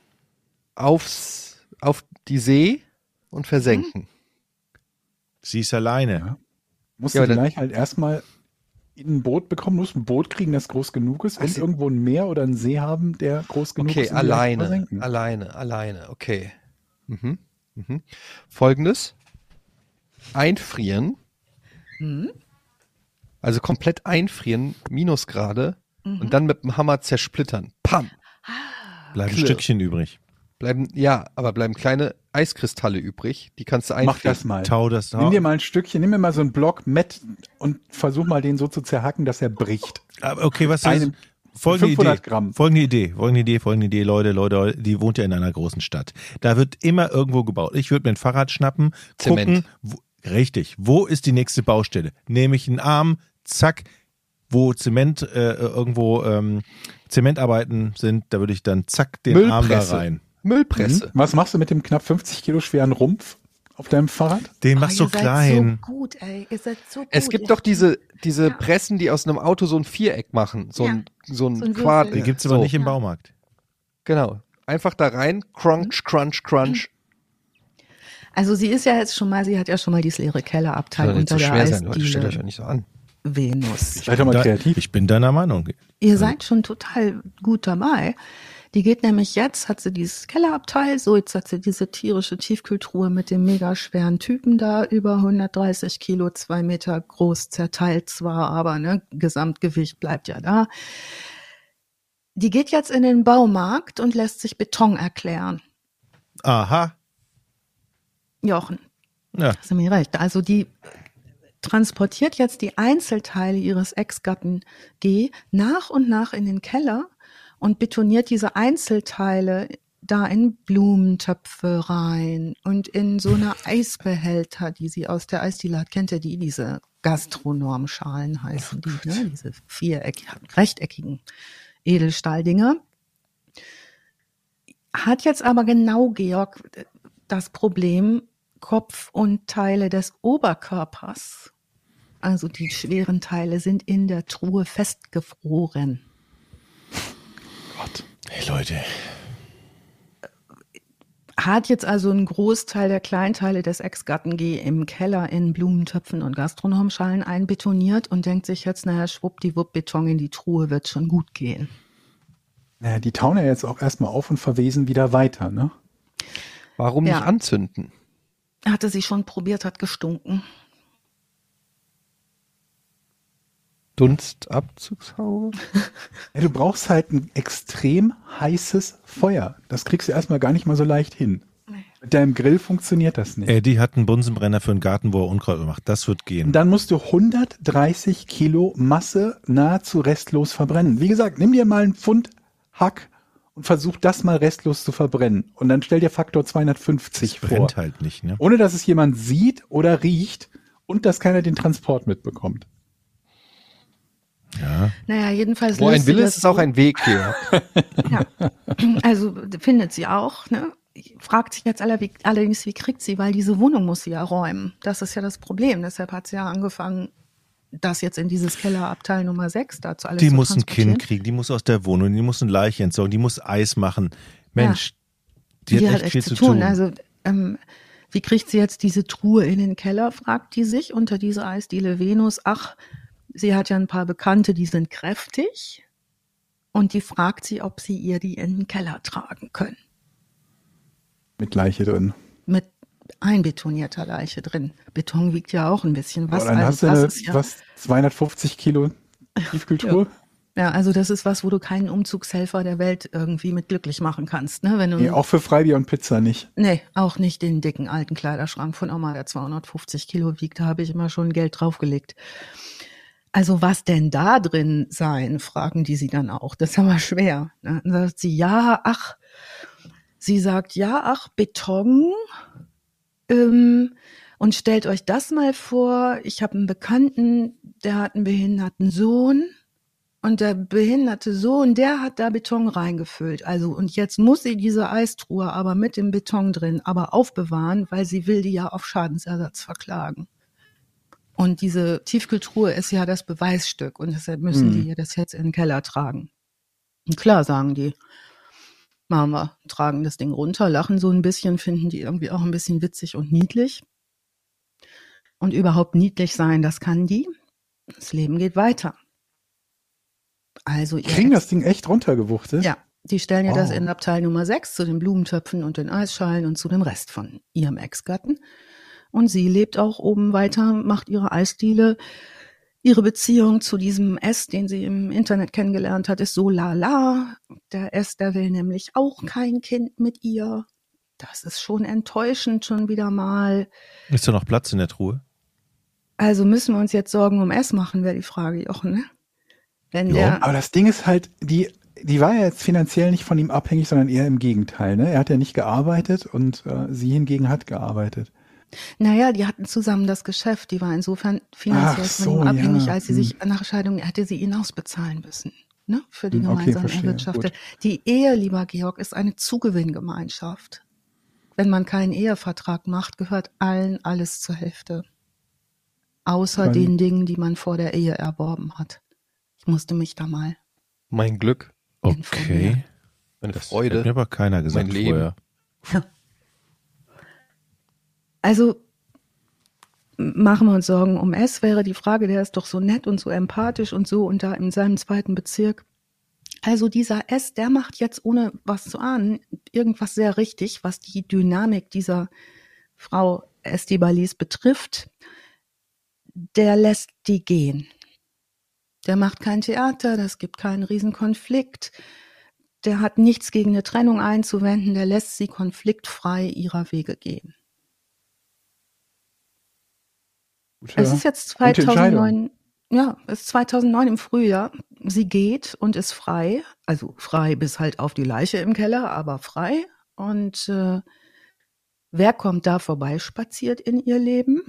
aufs, auf die See und versenken. Sie ist alleine. musst Ja, du aber dann- gleich halt erstmal ein Boot bekommen, muss ein Boot kriegen, das groß genug ist und irgendwo ein Meer oder ein See haben, der groß genug Okay, ist. um die Leiche zu alleine, versenken. alleine, alleine, okay. Mhm. Mhm. Folgendes. Einfrieren. Mhm. Also komplett einfrieren, Minusgrade, und dann mit dem Hammer zersplittern. Pam! Bleiben Klirr. Stückchen übrig. Bleiben, ja, aber bleiben kleine Eiskristalle übrig, die kannst du Mach einfrieren. das mal. Tau das Nimm dir mal ein Stückchen, nimm mir mal so einen Block Met und versuch mal den so zu zerhacken, dass er bricht. Aber okay, was ist Einem folgende fünfhundert Idee. Gramm. Folgende Idee, folgende Idee, folgende Idee, Leute, Leute, die wohnt ja in einer großen Stadt. Da wird immer irgendwo gebaut. Ich würde mir ein Fahrrad schnappen, Zement. gucken, wo, richtig, wo ist die nächste Baustelle? Nehme ich einen Arm, zack, wo Zement äh, irgendwo ähm, Zementarbeiten sind, da würde ich dann zack den Arm da Müllpresse. rein. Müllpresse. Mhm. Was machst du mit dem knapp fünfzig Kilo schweren Rumpf auf deinem Fahrrad? Den Oh, machst du ihr seid klein. so gut, ey. Ihr seid so gut. Es gibt doch diese, diese Pressen, die aus einem Auto so ein Viereck machen. So ein, so ein So ein Quad. Würfel. Den gibt's aber so. nicht im Baumarkt. Genau. Einfach da rein, crunch, crunch, crunch. Also sie ist ja jetzt schon mal, sie hat ja schon mal dieses leere Kellerabteil Soll nicht unter so der schwer sein, Leute. Stellt euch Eisdiele ja nicht so an. Venus. Seid doch mal Da, kreativ. ich bin deiner Meinung. Ihr seid schon total gut dabei. Die geht nämlich jetzt, hat sie dieses Kellerabteil, so jetzt hat sie diese tierische Tiefkühltruhe mit dem mega schweren Typen da, über hundertdreißig Kilo, zwei Meter groß, zerteilt zwar, aber ne, Gesamtgewicht bleibt ja da. Die geht jetzt in den Baumarkt und lässt sich Beton erklären. Aha. Jochen, Ja. hast du mir recht. Also die transportiert jetzt die Einzelteile ihres Ex-Gatten G nach und nach in den Keller und betoniert diese Einzelteile da in Blumentöpfe rein und in so eine Eisbehälter, die sie aus der Eisdiele hat. Kennt ihr die? Diese Gastronormschalen heißen die, ne? Diese viereckigen, rechteckigen Edelstahldinger. Hat jetzt aber genau, Georg, das Problem, Kopf und Teile des Oberkörpers, also die schweren Teile, sind in der Truhe festgefroren. Gott. Hey Leute. Hat jetzt also einen Großteil der Kleinteile des Ex-Gatten G im Keller in Blumentöpfen und Gastronomschalen einbetoniert und denkt sich jetzt, naja, schwuppdiwupp, Beton in die Truhe, wird schon gut gehen. Naja, die tauen ja jetzt auch erstmal auf und verwesen wieder weiter, ne? Warum Ja. nicht anzünden? Hatte sie schon probiert, hat gestunken. Dunstabzugshaube? Ja, du brauchst halt ein extrem heißes Feuer. Das kriegst du erstmal gar nicht mal so leicht hin. Mit deinem Grill funktioniert das nicht. Eddie hat einen Bunsenbrenner für einen Garten, wo er Unkraut macht. Das wird Und gehen. dann musst du hundertdreißig Kilo Masse nahezu restlos verbrennen. Wie gesagt, nimm dir mal einen Pfund Hack und versuch das mal restlos zu verbrennen. Und dann stell dir Faktor zweihundertfünfzig Das vor. brennt halt nicht, ne? Ohne dass es jemand sieht oder riecht und dass keiner den Transport mitbekommt. Ja. Naja, jedenfalls Wo ein löst sie Wille das ist, ist auch so. ein Weg, Georg. Ja, also findet sie auch, ne? Fragt sich jetzt alle, wie, allerdings, wie kriegt sie, weil diese Wohnung muss sie ja räumen. Das ist ja das Problem. Deshalb hat sie ja angefangen, das jetzt in dieses Kellerabteil Nummer sechs dazu alles Die zu muss ein transportieren. Kind kriegen, die muss aus der Wohnung, die muss eine Leiche entsorgen, die muss Eis machen. Mensch, Die, die, hat echt viel zu tun. tun. Also ähm, wie kriegt sie jetzt diese Truhe in den Keller, fragt die sich unter dieser Eisdiele Venus. Ach, sie hat ja ein paar Bekannte, die sind kräftig. Und die fragt sie, ob sie ihr die in den Keller tragen können. Mit Leiche drin. Mit einbetonierter Leiche drin. Beton wiegt ja auch ein bisschen was. Boah, dann hast also du das eine, ist ja, was, zweihundertfünfzig Kilo Tiefkühltruhe? ja, also das ist was, wo du keinen Umzugshelfer der Welt irgendwie mit glücklich machen kannst. Ne? Wenn du, Nee, auch für Freibier und Pizza nicht. nee, auch nicht den dicken alten Kleiderschrank von Oma, der zweihundertfünfzig Kilo wiegt. Da habe ich immer schon Geld draufgelegt. Also was denn da drin sein, fragen die sie dann auch. Das ist aber schwer. Ne? Dann sagt sie, ja, ach, sie sagt, ja, ach, Beton. Ähm, und stellt euch das mal vor, ich habe einen Bekannten, der hat einen behinderten Sohn. Und der behinderte Sohn, der hat da Beton reingefüllt. Also, und jetzt muss sie diese Eistruhe aber mit dem Beton drin, aber aufbewahren, weil sie will die ja auf Schadensersatz verklagen. Und diese Tiefkühltruhe ist ja das Beweisstück und deshalb müssen die ihr das jetzt in den Keller tragen. Und klar, sagen die, machen wir, tragen das Ding runter, lachen so ein bisschen, finden die irgendwie auch ein bisschen witzig und niedlich. Und überhaupt niedlich sein, das kann die. Das Leben geht weiter. Also ihr Kriegen Ex- das Ding echt runtergewuchtet? Ja, die stellen ihr das Wow. in Abteil Nummer sechs zu den Blumentöpfen und den Eisschalen und zu dem Rest von ihrem Ex-Gatten. Und sie lebt auch oben weiter, macht ihre Eisdiele. Ihre Beziehung zu diesem S, den sie im Internet kennengelernt hat, ist so lala. Der S, der will nämlich auch kein Kind mit ihr. Das ist schon enttäuschend schon wieder mal. Ist da noch Platz in der Truhe? Also müssen wir uns jetzt Sorgen um S machen, wäre die Frage, Jochen, ne? Wenn Ja, der, Aber das Ding ist halt, die, die war ja jetzt finanziell nicht von ihm abhängig, sondern eher im Gegenteil. Ne? Er hat ja nicht gearbeitet und äh, sie hingegen hat gearbeitet. naja, die hatten zusammen das Geschäft, die war insofern finanziell Ach von so, ihm abhängig, ja, als sie hm. sich nach Scheidung, hätte sie ihn ausbezahlen müssen, ne? Für die Hm, okay, gemeinsam verstehe, erwirtschaftete. Die Ehe, lieber Georg, ist eine Zugewinngemeinschaft. Wenn man keinen Ehevertrag macht, gehört allen alles zur Hälfte. Außer Dann- den Dingen, die man vor der Ehe erworben hat. Ich musste mich da mal Mein Glück, Okay. meine Das Freude. hat mir aber keiner gesagt mein Leben. vorher. Also machen wir uns Sorgen um S, wäre die Frage, der ist doch so nett und so empathisch und so und da in seinem zweiten Bezirk. Also dieser S, der macht jetzt, ohne was zu ahnen, irgendwas sehr richtig, was die Dynamik dieser Frau Estibalis betrifft. Der lässt die gehen. Der macht kein Theater, das gibt keinen Riesenkonflikt. Der hat nichts gegen eine Trennung einzuwenden, der lässt sie konfliktfrei ihrer Wege gehen. Gute, Es ist jetzt gute Entscheidung. zweitausendneun, ja, es ist zweitausendneun im Frühjahr. Sie geht und ist frei, also frei bis halt auf die Leiche im Keller, aber frei. Und äh, wer kommt da vorbei spaziert in ihr Leben?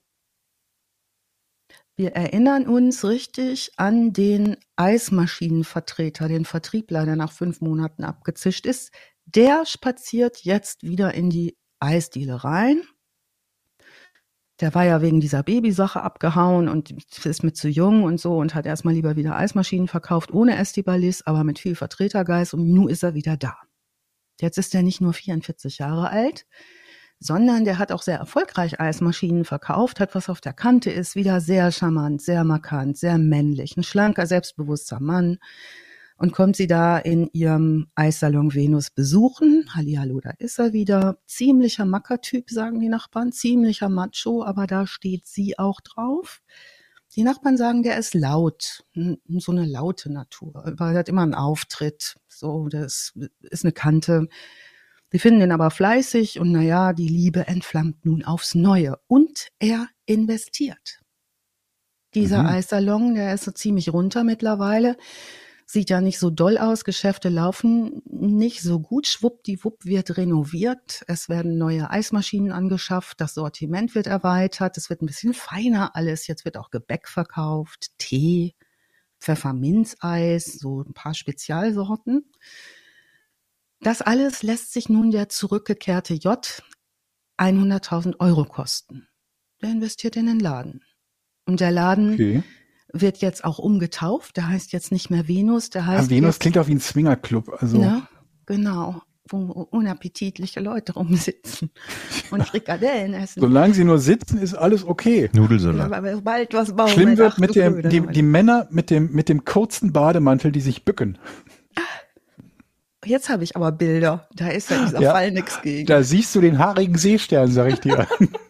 Wir erinnern uns richtig an den Eismaschinenvertreter, den Vertriebler, der nach fünf Monaten abgezischt ist. Der spaziert jetzt wieder in die Eisdiele rein. Der war ja wegen dieser Babysache abgehauen und ist mit zu jung und so und hat erstmal lieber wieder Eismaschinen verkauft, ohne Estibalis, aber mit viel Vertretergeist und nun ist er wieder da. Jetzt ist er nicht nur vierundvierzig Jahre alt, sondern der hat auch sehr erfolgreich Eismaschinen verkauft, hat was auf der Kante, ist wieder sehr charmant, sehr markant, sehr männlich, ein schlanker, selbstbewusster Mann. Und kommt sie da in ihrem Eissalon Venus besuchen. Hallihallo, da ist er wieder. Ziemlicher Mackertyp, sagen die Nachbarn. Ziemlicher Macho, aber da steht sie auch drauf. Die Nachbarn sagen, der ist laut. So eine laute Natur. Weil er hat immer einen Auftritt. So, das ist eine Kante. Die finden ihn aber fleißig und naja, die Liebe entflammt nun aufs Neue. Und er investiert. Dieser Mhm. Eissalon, der ist so ziemlich runter mittlerweile. Sieht ja nicht so doll aus, Geschäfte laufen nicht so gut. Schwuppdiwupp wird renoviert, es werden neue Eismaschinen angeschafft, das Sortiment wird erweitert, es wird ein bisschen feiner alles. Jetzt wird auch Gebäck verkauft, Tee, Pfefferminzeis, so ein paar Spezialsorten. Das alles lässt sich nun der zurückgekehrte J hunderttausend Euro kosten. Der investiert in den Laden. Und der Laden Okay. wird jetzt auch umgetauft. Der heißt jetzt nicht mehr Venus, der heißt Ja, Venus jetzt, klingt auch wie ein Swingerclub. Also ne? Genau, wo unappetitliche Leute rumsitzen und Frikadellen essen. solange sie nur sitzen, ist alles okay. Nudelsalat. Aber sobald was bauen, Schlimm wird ach, mit du dem, Blöde, die, Leute. die Männer mit dem, mit dem kurzen Bademantel, die sich bücken. Jetzt habe ich aber Bilder. Da ist ja dieser Ja, Fall nix gegen. Da siehst du den haarigen Seestern, sag ich dir.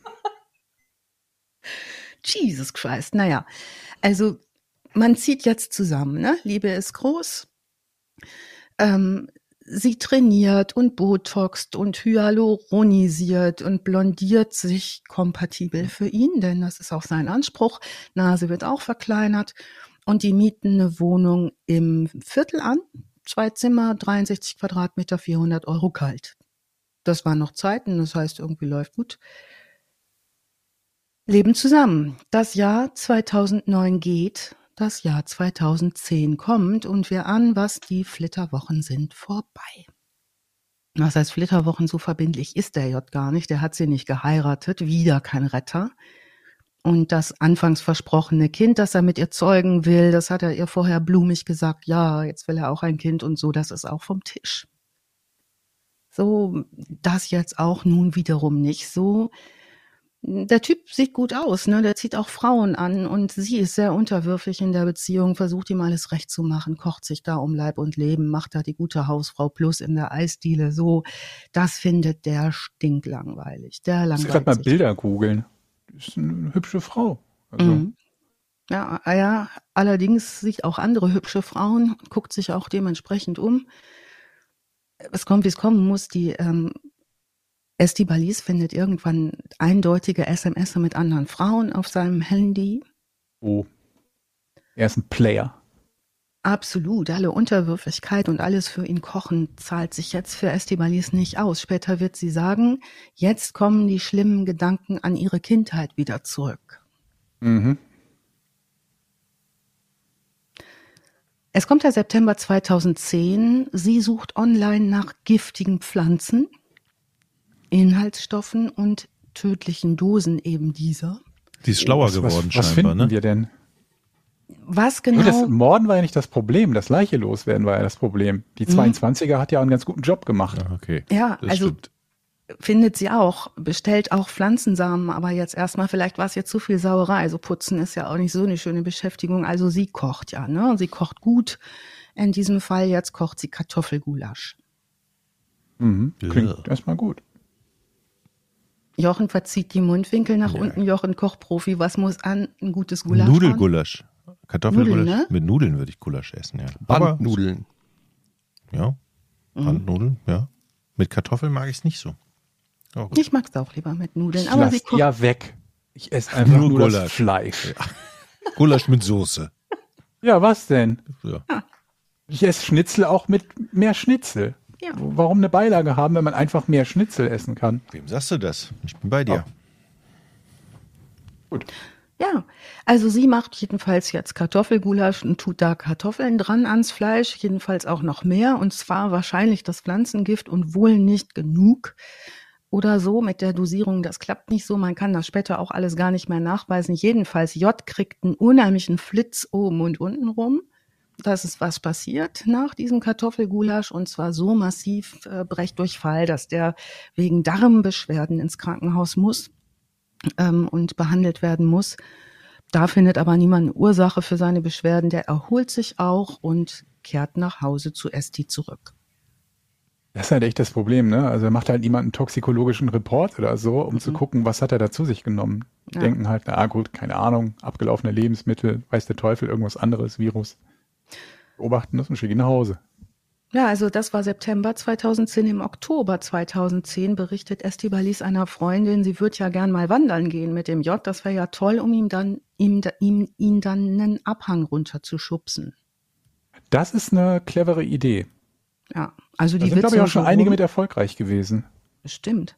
Jesus Christ. Naja, also man zieht jetzt zusammen, ne? Liebe ist groß. Ähm, sie trainiert und botoxt und hyaluronisiert und blondiert sich kompatibel für ihn, denn das ist auch sein Anspruch. Nase wird auch verkleinert und die mieten eine Wohnung im Viertel an. Zwei Zimmer, dreiundsechzig Quadratmeter, vierhundert Euro kalt. Das waren noch Zeiten, das heißt, irgendwie läuft gut. Leben zusammen. Das Jahr zweitausendneun geht, das Jahr zweitausendzehn kommt und wir ahnen, was die Flitterwochen sind, vorbei. Was heißt Flitterwochen, so verbindlich ist der J gar nicht. Der hat sie nicht geheiratet, wieder kein Retter. Und das anfangs versprochene Kind, das er mit ihr zeugen will, das hat er ihr vorher blumig gesagt, ja, jetzt will er auch ein Kind und so, das ist auch vom Tisch. So, das jetzt auch nun wiederum nicht so. Der Typ sieht gut aus, ne? Der zieht auch Frauen an und sie ist sehr unterwürfig in der Beziehung, versucht ihm alles recht zu machen, kocht sich da um Leib und Leben, macht da die gute Hausfrau plus in der Eisdiele so. Das findet der stinklangweilig. Der Ich muss langweilt gerade mal sich. Bilder googeln. Ist eine hübsche Frau. Also, Mhm. Ja, ah ja, allerdings sieht auch andere hübsche Frauen, guckt sich auch dementsprechend um. Es kommt, wie es kommen muss. Die ähm, Estibaliz findet irgendwann eindeutige S M S mit anderen Frauen auf seinem Handy. oh. Er ist ein Player. Absolut, alle Unterwürfigkeit und alles für ihn kochen zahlt sich jetzt für Estibaliz nicht aus. Später wird sie sagen, jetzt kommen die schlimmen Gedanken an ihre Kindheit wieder zurück. Mhm. Es kommt der September zweitausendzehn. Sie sucht online nach giftigen Pflanzen, Inhaltsstoffen und tödlichen Dosen eben dieser. Die ist schlauer was, geworden was, was scheinbar, finden ne? wir denn? Was Nur das genau? Morden war ja nicht das Problem, das Leiche loswerden war ja das Problem. Die zweiundzwanziger hat ja auch einen ganz guten Job gemacht. Ah, okay. Ja, Das also stimmt. findet sie auch, bestellt auch Pflanzensamen, aber jetzt erstmal, vielleicht war es jetzt zu viel Sauerei. Also putzen ist ja auch nicht so eine schöne Beschäftigung. Also sie kocht ja, ne? Sie kocht gut. In diesem Fall jetzt kocht sie Kartoffelgulasch. Mhm. Klingt Ja. erstmal gut. Jochen verzieht die Mundwinkel nach Ja. unten. Jochen, Kochprofi, was muss an? Ein gutes Gulasch? Nudelgulasch. Kartoffelgulasch. Nudeln, ne? Mit Nudeln würde ich Gulasch essen, ja. Aber, Bandnudeln. ja. Bandnudeln, ja. Mit Kartoffeln mag ich es nicht so. Oh, gut. Ich mag es auch lieber mit Nudeln. Ich Aber lass sie die kocht. ja weg. Ich esse einfach Nur nur, das Gulasch. Fleisch. Gulasch mit Soße. Ja, was denn? Ja. Ich esse Schnitzel auch mit mehr Schnitzel. Ja. Warum eine Beilage haben, wenn man einfach mehr Schnitzel essen kann? Wem sagst du das? Ich bin bei dir. Gut. Ja, also sie macht jedenfalls jetzt Kartoffelgulasch und tut da Kartoffeln dran ans Fleisch, jedenfalls auch noch mehr, und zwar wahrscheinlich das Pflanzengift und wohl nicht genug oder so mit der Dosierung. Das klappt nicht so, man kann das später auch alles gar nicht mehr nachweisen. Jedenfalls J kriegt einen unheimlichen Flitz oben und unten rum. Das ist was passiert nach diesem Kartoffelgulasch, und zwar so massiv äh, Brechdurchfall, dass der wegen Darmbeschwerden ins Krankenhaus muss ähm, und behandelt werden muss. Da findet aber niemand eine Ursache für seine Beschwerden. Der erholt sich auch und kehrt nach Hause zu Esti zurück. Das ist halt echt das Problem, ne? Also macht halt niemand einen toxikologischen Report oder so, um Mhm. zu gucken, was hat er da zu sich genommen. Die Ja. denken halt, na gut, keine Ahnung, abgelaufene Lebensmittel, weiß der Teufel, irgendwas anderes, Virus. Beobachten das und schicken ihn nach Hause. Ja, also das war September zweitausendzehn. Im Oktober zweitausendzehn berichtet Estibaliz einer Freundin, sie würde ja gern mal wandern gehen mit dem J. Das wäre ja toll, um ihm dann, ihm, ihm, ihn dann einen Abhang runterzuschubsen. Das ist eine clevere Idee. Ja, also Da die sind, glaube ich, Witze auch schon so einige rum. mit erfolgreich gewesen. Bestimmt.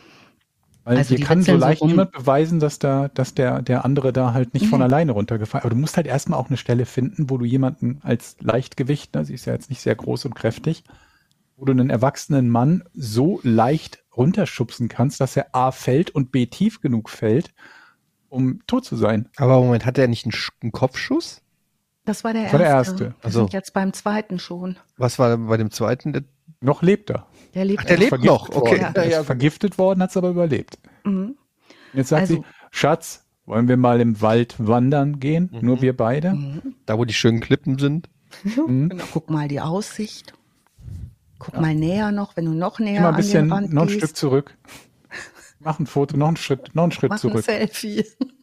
Weil Also dir die kann so witzeln so leicht rum. niemand beweisen, dass da, dass der, der andere da halt nicht von Nee. alleine runtergefallen ist. Aber du musst halt erstmal auch eine Stelle finden, wo du jemanden als Leichtgewicht, ne, sie ist ja jetzt nicht sehr groß und kräftig, wo du einen erwachsenen Mann so leicht runterschubsen kannst, dass er A fällt und B tief genug fällt, um tot zu sein. Aber Moment, hat er nicht einen, Sch- einen Kopfschuss? Das war der Das erste. war der erste. Wir Also- sind jetzt beim zweiten schon. Was war bei dem zweiten? Der, Noch lebt er. Der lebt Ach, der noch. lebt Vergiftet noch, okay. Worden. Ja. Er ist vergiftet worden, hat es aber überlebt. Mhm. Jetzt sagt Also- sie, Schatz, wollen wir mal im Wald wandern gehen? Mhm. Nur wir beide? da, wo die schönen Klippen sind? Genau. Guck mal die Aussicht. Guck mal näher noch, wenn du noch näher Immer ein an bisschen, den Rand noch ein gehst. Stück zurück. Mach ein Foto, noch einen Schritt, noch einen Schritt Mach ein zurück. Selfie.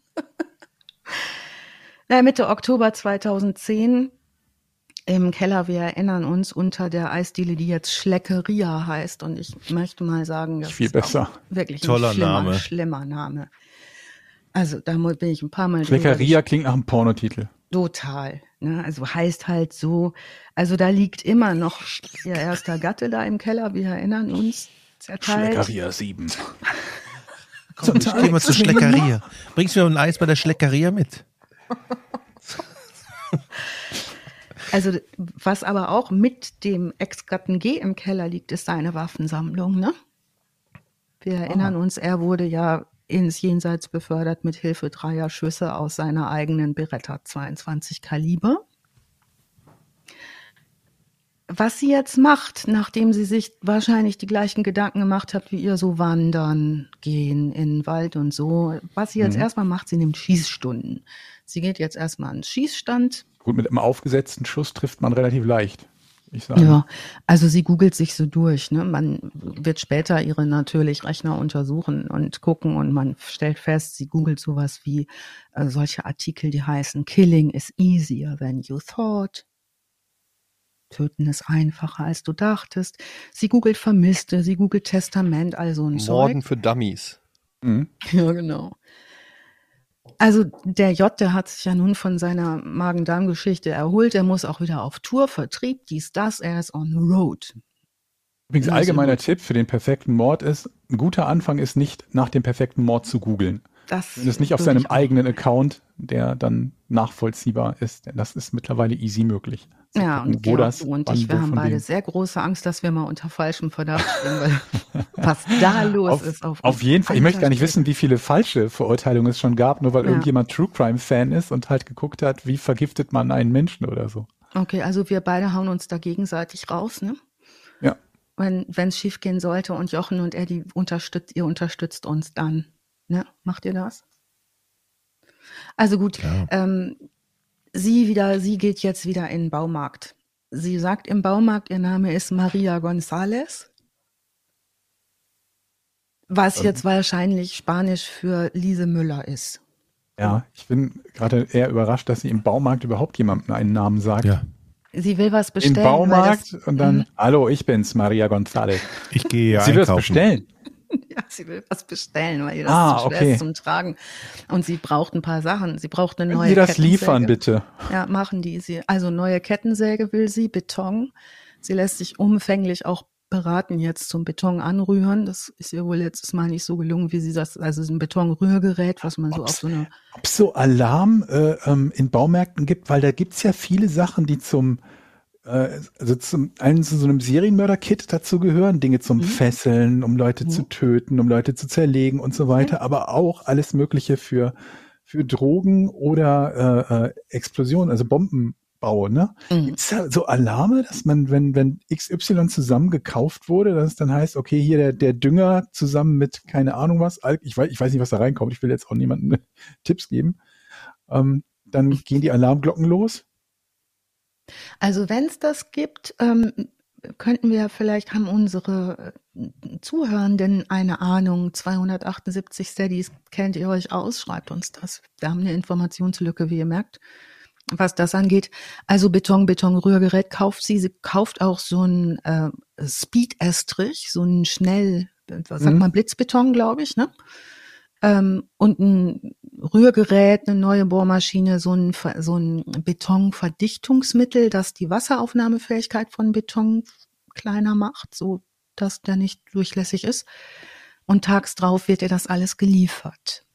Na, Mitte Oktober zweitausendzehn im Keller, wir erinnern uns, unter der Eisdiele, die jetzt Schleckeria heißt. Und ich möchte mal sagen, das Viel ist auch besser. wirklich Toller ein schlimmer, Name. schlimmer Name. Also da mu- bin ich ein paar Mal drüber Schleckeria klingt nach einem Pornotitel. Total. Ne? Also heißt halt so, also da liegt immer noch ihr erster Gatte da im Keller, wir erinnern uns, zerteilt. sieben. Komm, ich geh mal zur Schleckeria. Bringst du mir ein Eis bei der Schleckeria mit? Also was aber auch mit dem Ex-Gatten G im Keller liegt, ist seine Waffensammlung. Ne? Wir erinnern uns, er wurde ja ins Jenseits befördert mit Hilfe dreier Schüsse aus seiner eigenen Beretta zweiundzwanzig Kaliber. was sie jetzt macht, nachdem sie sich wahrscheinlich die gleichen Gedanken gemacht hat, wie ihr, so wandern, gehen in den Wald und so, was sie jetzt Mhm. erstmal macht, sie nimmt Schießstunden. Sie geht jetzt erstmal an den Schießstand. Gut, mit einem aufgesetzten Schuss trifft man relativ leicht, ich sage. Ja, also sie googelt sich so durch, ne? Man wird später ihre natürlich Rechner untersuchen und gucken und man stellt fest, sie googelt sowas wie äh, solche Artikel, die heißen Killing is easier than you thought. Töten ist einfacher, als du dachtest. Sie googelt Vermisste, sie googelt Testament, also ein Morden Zeug. für Dummies. Mhm. Ja, genau. Also der J, der hat sich ja nun von seiner Magen-Darm-Geschichte erholt. Er muss auch wieder auf Tour, Vertrieb, dies, das. Er ist on the road. Übrigens, Ja, allgemeiner sehr gut. Tipp für den perfekten Mord ist, ein guter Anfang ist nicht, nach dem perfekten Mord zu googeln. Das Das ist nicht auf würde seinem ich auch- eigenen Account, der dann nachvollziehbar ist. Denn das ist mittlerweile easy möglich. Zu Ja, gucken, und wo Georg, das, du und wann, ich, wo wir haben von beide wem. sehr große Angst, dass wir mal unter falschem Verdacht stehen, weil was da los Auf, ist. Auf, auf jeden Fall. Ich möchte gar nicht wissen, Strecke. wie viele falsche Verurteilungen es schon gab, nur weil Ja. irgendjemand True Crime Fan ist und halt geguckt hat, wie vergiftet man einen Menschen oder so. Okay, also wir beide hauen uns da gegenseitig raus, ne? Ja. Wenn es schief gehen sollte und Jochen und er, die unterstützt, ihr unterstützt uns dann. Ne? Macht ihr das? Also gut, Klar. ähm, sie wieder, sie geht jetzt wieder in den Baumarkt. Sie sagt im Baumarkt, ihr Name ist Maria González, was Ähm. jetzt wahrscheinlich Spanisch für Lise Müller ist. Ja, ich bin gerade eher überrascht, dass sie im Baumarkt überhaupt jemandem einen Namen sagt. Ja, Sie will was bestellen. Im weil Baumarkt das, und dann, Mhm. hallo, ich bin's, Maria González. ich gehe Sie will es einkaufen. bestellen. Ja, sie will was bestellen, weil ihr das Ah, zu schwer okay. ist zum Tragen. Und sie braucht ein paar Sachen. Sie braucht eine Können neue Sie das Kettensäge. liefern, bitte? Ja, machen die sie. Also neue Kettensäge will sie, Beton. Sie lässt sich umfänglich auch beraten jetzt zum Beton anrühren. Das ist ihr wohl letztes Mal nicht so gelungen, wie sie das, also ein Betonrührgerät, was man so Ob's- auf so eine, Ob es so Alarm äh, ähm, in Baumärkten gibt, weil da gibt's ja viele Sachen, die zum äh, also zum einen zu so einem Serienmörder-Kit dazu gehören, Dinge zum Mhm. Fesseln, um Leute Mhm. zu töten, um Leute zu zerlegen und so weiter, aber auch alles Mögliche für für Drogen oder äh, äh, Explosionen, also Bombenbau, ne? Mhm. Gibt's da so Alarme, dass man, wenn wenn X Y zusammen gekauft wurde, dass es dann heißt, okay, hier der der Dünger zusammen mit keine Ahnung was, Alk, ich weiß ich weiß nicht, was da reinkommt, ich will jetzt auch niemandem Tipps geben. Ähm, dann gehen die Alarmglocken los. Also wenn es das gibt, ähm, könnten wir vielleicht, haben unsere äh, Zuhörenden eine Ahnung, zweihundertachtundsiebzig Steadies, kennt ihr euch aus, schreibt uns das. Wir haben eine Informationslücke, wie ihr merkt, was das angeht. Also Beton, Betonrührgerät kauft sie, sie kauft auch so ein äh, Speed-Estrich, so ein schnell, was sagt Mhm. man, Blitzbeton, glaube ich, ne? Ähm, und ein Rührgerät, eine neue Bohrmaschine, so ein, Ver- so ein Betonverdichtungsmittel, das die Wasseraufnahmefähigkeit von Beton kleiner macht, so dass der nicht durchlässig ist. Und tags drauf wird ihr das alles geliefert.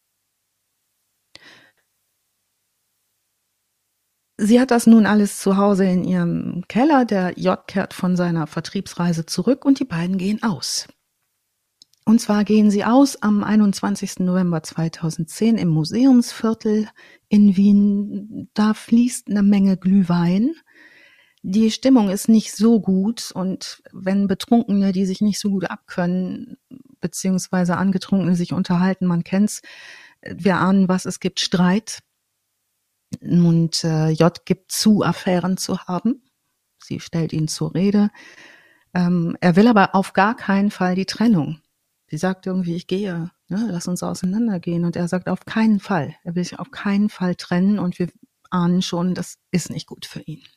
Sie hat das nun alles zu Hause in ihrem Keller. Der J kehrt von seiner Vertriebsreise zurück und die beiden gehen aus. Und zwar gehen sie aus am einundzwanzigsten November zweitausendzehn im Museumsviertel in Wien. Da fließt eine Menge Glühwein. Die Stimmung ist nicht so gut und wenn Betrunkene, die sich nicht so gut abkönnen, beziehungsweise Angetrunkene sich unterhalten, man kennt's, wir ahnen was, es gibt Streit. Und äh, J gibt zu, Affären zu haben. Sie stellt ihn zur Rede. Ähm, er will aber auf gar keinen Fall die Trennung. Sie sagt irgendwie, ich gehe, ne, lass uns auseinandergehen. Und er sagt, auf keinen Fall. Er will sich auf keinen Fall trennen und wir ahnen schon, das ist nicht gut für ihn.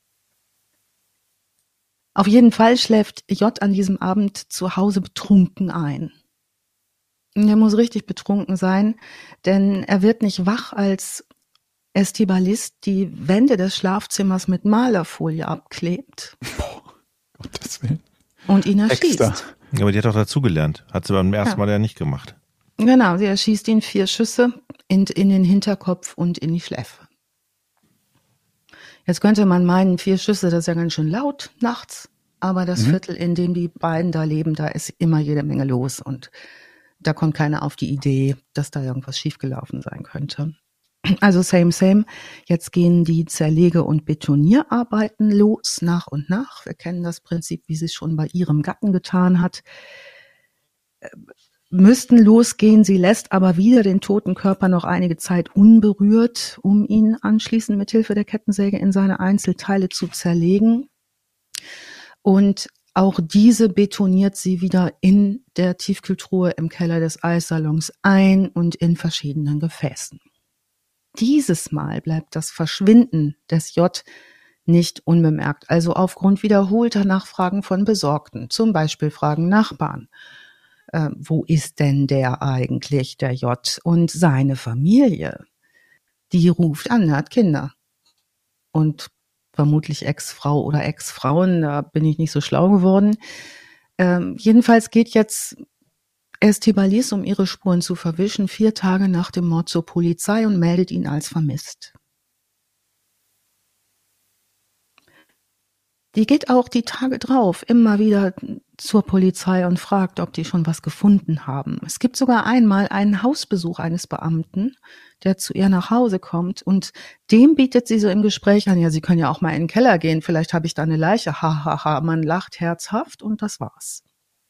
Auf jeden Fall schläft J an diesem Abend zu Hause betrunken ein. Und er muss richtig betrunken sein, denn er wird nicht wach, als Estibalist die Wände des Schlafzimmers mit Malerfolie abklebt Gottes Willen. und ihn erschießt. Extra. Ja, aber die hat doch dazugelernt. Hat sie beim ersten Ja. Mal ja nicht gemacht. Genau, sie erschießt ihn vier Schüsse in, in den Hinterkopf und in die Schläfe. Jetzt könnte man meinen, vier Schüsse, das ist ja ganz schön laut nachts, aber das Mhm. Viertel, in dem die beiden da leben, da ist immer jede Menge los und da kommt keiner auf die Idee, dass da irgendwas schiefgelaufen sein könnte. Also same, same. Jetzt gehen die Zerlege- und Betonierarbeiten los, nach und nach. Wir kennen das Prinzip, wie sie es schon bei ihrem Gatten getan hat. Müssten losgehen, sie lässt aber wieder den toten Körper noch einige Zeit unberührt, um ihn anschließend mit Hilfe der Kettensäge in seine Einzelteile zu zerlegen. Und auch diese betoniert sie wieder in der Tiefkühltruhe im Keller des Eissalons ein und in verschiedenen Gefäßen. Dieses Mal bleibt das Verschwinden des J nicht unbemerkt, also aufgrund wiederholter Nachfragen von Besorgten, zum Beispiel fragen Nachbarn. Äh, wo ist denn der eigentlich, der J? Und seine Familie, die ruft an, er hat Kinder. Und vermutlich Ex-Frau oder Ex-Frauen, da bin ich nicht so schlau geworden. Ähm, jedenfalls geht jetzt Estibaliz, um ihre Spuren zu verwischen, vier Tage nach dem Mord zur Polizei und meldet ihn als vermisst. Die geht auch die Tage drauf immer wieder zur Polizei und fragt, ob die schon was gefunden haben. Es gibt sogar einmal einen Hausbesuch eines Beamten, der zu ihr nach Hause kommt und dem bietet sie so im Gespräch an, ja, Sie können ja auch mal in den Keller gehen, vielleicht habe ich da eine Leiche, ha, ha, ha. Man lacht herzhaft und das war's.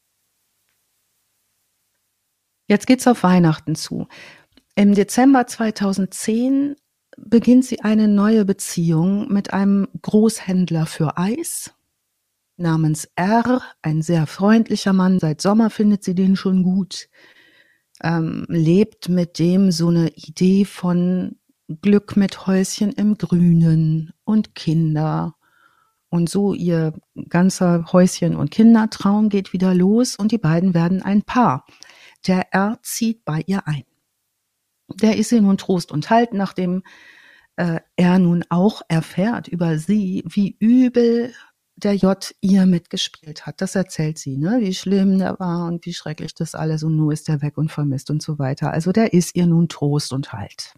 Jetzt geht's auf Weihnachten zu. Im Dezember zweitausendzehn beginnt sie eine neue Beziehung mit einem Großhändler für Eis namens R, ein sehr freundlicher Mann. Seit Sommer findet sie den schon gut. Ähm, lebt mit dem so eine Idee von Glück mit Häuschen im Grünen und Kinder. Und so ihr ganzer Häuschen- und Kindertraum geht wieder los und die beiden werden ein Paar. Der R zieht bei ihr ein. Der ist ihr nun Trost und Halt, nachdem äh, er nun auch erfährt über sie, wie übel der J ihr mitgespielt hat. Das erzählt sie, ne, wie schlimm der war und wie schrecklich das alles und nur ist er weg und vermisst und so weiter. Also der ist ihr nun Trost und Halt.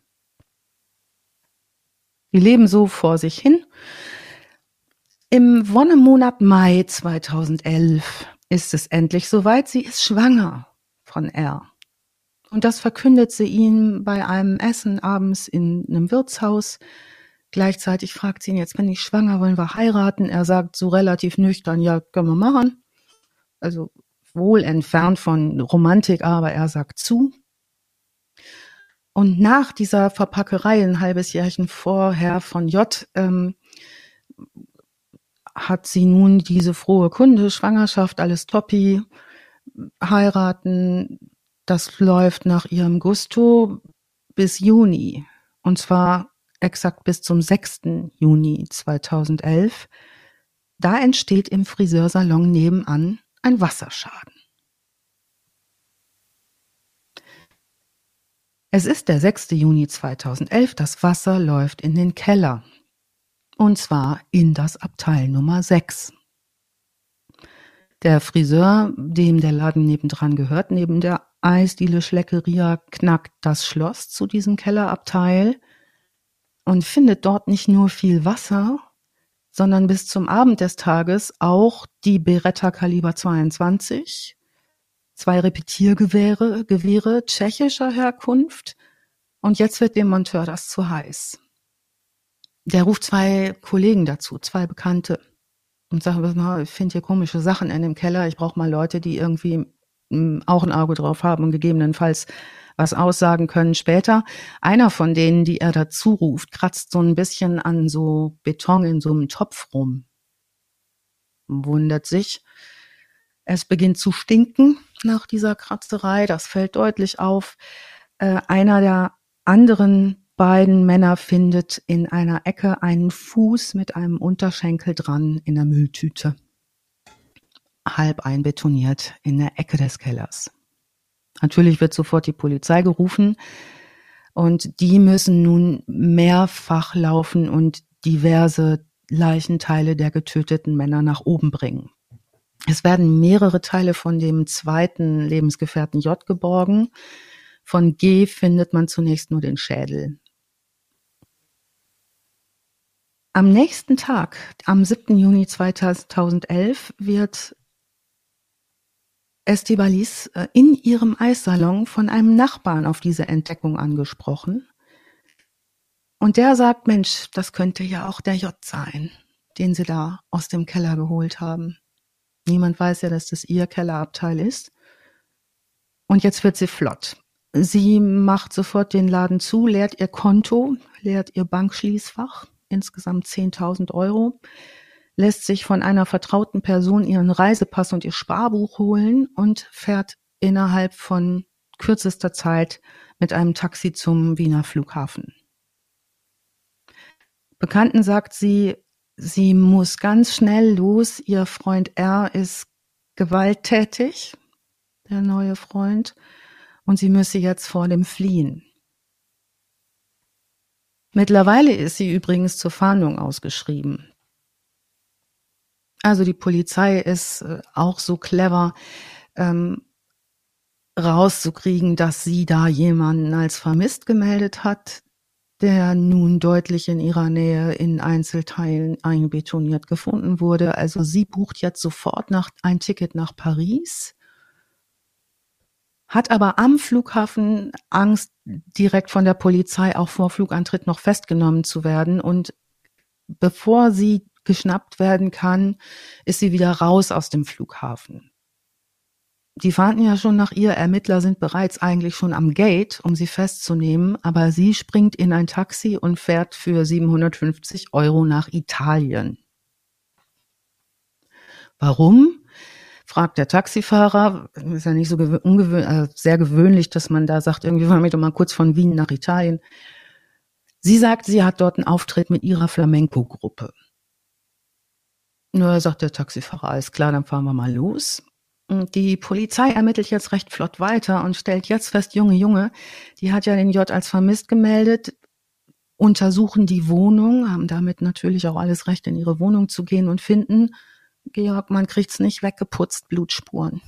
Die leben so vor sich hin. Im Wonnemonat Mai zweitausendelf ist es endlich soweit. Sie ist schwanger von R. Und das verkündet sie ihm bei einem Essen abends in einem Wirtshaus. Gleichzeitig fragt sie ihn, jetzt bin ich schwanger, wollen wir heiraten? Er sagt so relativ nüchtern, ja, können wir machen. Also wohl entfernt von Romantik, aber er sagt zu. Und nach dieser Verpackerei, ein halbes Jährchen vorher von J, ähm, hat sie nun diese frohe Kunde, Schwangerschaft, alles toppi, heiraten. Das läuft nach ihrem Gusto bis Juni. Und zwar exakt bis zum sechsten Juni zweitausendelf. Da entsteht im Friseursalon nebenan ein Wasserschaden. Es ist der sechste Juni zweitausendelf. Das Wasser läuft in den Keller. Und zwar in das Abteil Nummer sechs. Der Friseur, dem der Laden nebendran gehört, neben der Eisdiele Schleckeria, knackt das Schloss zu diesem Kellerabteil und findet dort nicht nur viel Wasser, sondern bis zum Abend des Tages auch die Beretta Kaliber zweiundzwanzig, zwei Repetiergewehre, Gewehre tschechischer Herkunft und jetzt wird dem Monteur das zu heiß. Der ruft zwei Kollegen dazu, zwei Bekannte und sagt, ich finde hier komische Sachen in dem Keller, ich brauche mal Leute, die irgendwie auch ein Auge drauf haben und gegebenenfalls was aussagen können später. Einer von denen, die er dazu ruft, kratzt so ein bisschen an so Beton in so einem Topf rum. Wundert sich. Es beginnt zu stinken nach dieser Kratzerei, das fällt deutlich auf. Äh, einer der anderen beiden Männer findet in einer Ecke einen Fuß mit einem Unterschenkel dran in der Mülltüte. Halb einbetoniert in der Ecke des Kellers. Natürlich wird sofort die Polizei gerufen und die müssen nun mehrfach laufen und diverse Leichenteile der getöteten Männer nach oben bringen. Es werden mehrere Teile von dem zweiten Lebensgefährten J geborgen. Von G findet man zunächst nur den Schädel. Am nächsten Tag, am siebten Juni zweitausendelf, wird Estibaliz in ihrem Eissalon von einem Nachbarn auf diese Entdeckung angesprochen. Und der sagt, Mensch, das könnte ja auch der J sein, den sie da aus dem Keller geholt haben. Niemand weiß ja, dass das ihr Kellerabteil ist. Und jetzt wird sie flott. Sie macht sofort den Laden zu, leert ihr Konto, leert ihr Bankschließfach, insgesamt zehntausend Euro, lässt sich von einer vertrauten Person ihren Reisepass und ihr Sparbuch holen und fährt innerhalb von kürzester Zeit mit einem Taxi zum Wiener Flughafen. Bekannten sagt sie, sie muss ganz schnell los. Ihr Freund R ist gewalttätig, der neue Freund, und sie müsse jetzt vor dem fliehen. Mittlerweile ist sie übrigens zur Fahndung ausgeschrieben. Also die Polizei ist auch so clever, ähm, rauszukriegen, dass sie da jemanden als vermisst gemeldet hat, der nun deutlich in ihrer Nähe in Einzelteilen einbetoniert gefunden wurde. Also sie bucht jetzt sofort nach, ein Ticket nach Paris, hat aber am Flughafen Angst, direkt von der Polizei auch vor Flugantritt noch festgenommen zu werden. Und bevor sie geschnappt werden kann, ist sie wieder raus aus dem Flughafen. Die fahnden ja schon nach ihr, Ermittler sind bereits eigentlich schon am Gate, um sie festzunehmen, aber sie springt in ein Taxi und fährt für siebenhundertfünfzig Euro nach Italien. Warum? Fragt der Taxifahrer. Ist ja nicht so ungewöhnlich, also sehr gewöhnlich, dass man da sagt, irgendwie wollen wir doch mal kurz von Wien nach Italien. Sie sagt, sie hat dort einen Auftritt mit ihrer Flamenco-Gruppe. Nur sagt der Taxifahrer, alles klar, dann fahren wir mal los. Und die Polizei ermittelt jetzt recht flott weiter und stellt jetzt fest, Junge, Junge, die hat ja den J als vermisst gemeldet, untersuchen die Wohnung, haben damit natürlich auch alles Recht, in ihre Wohnung zu gehen und finden, Georg, man kriegt's nicht weggeputzt, Blutspuren.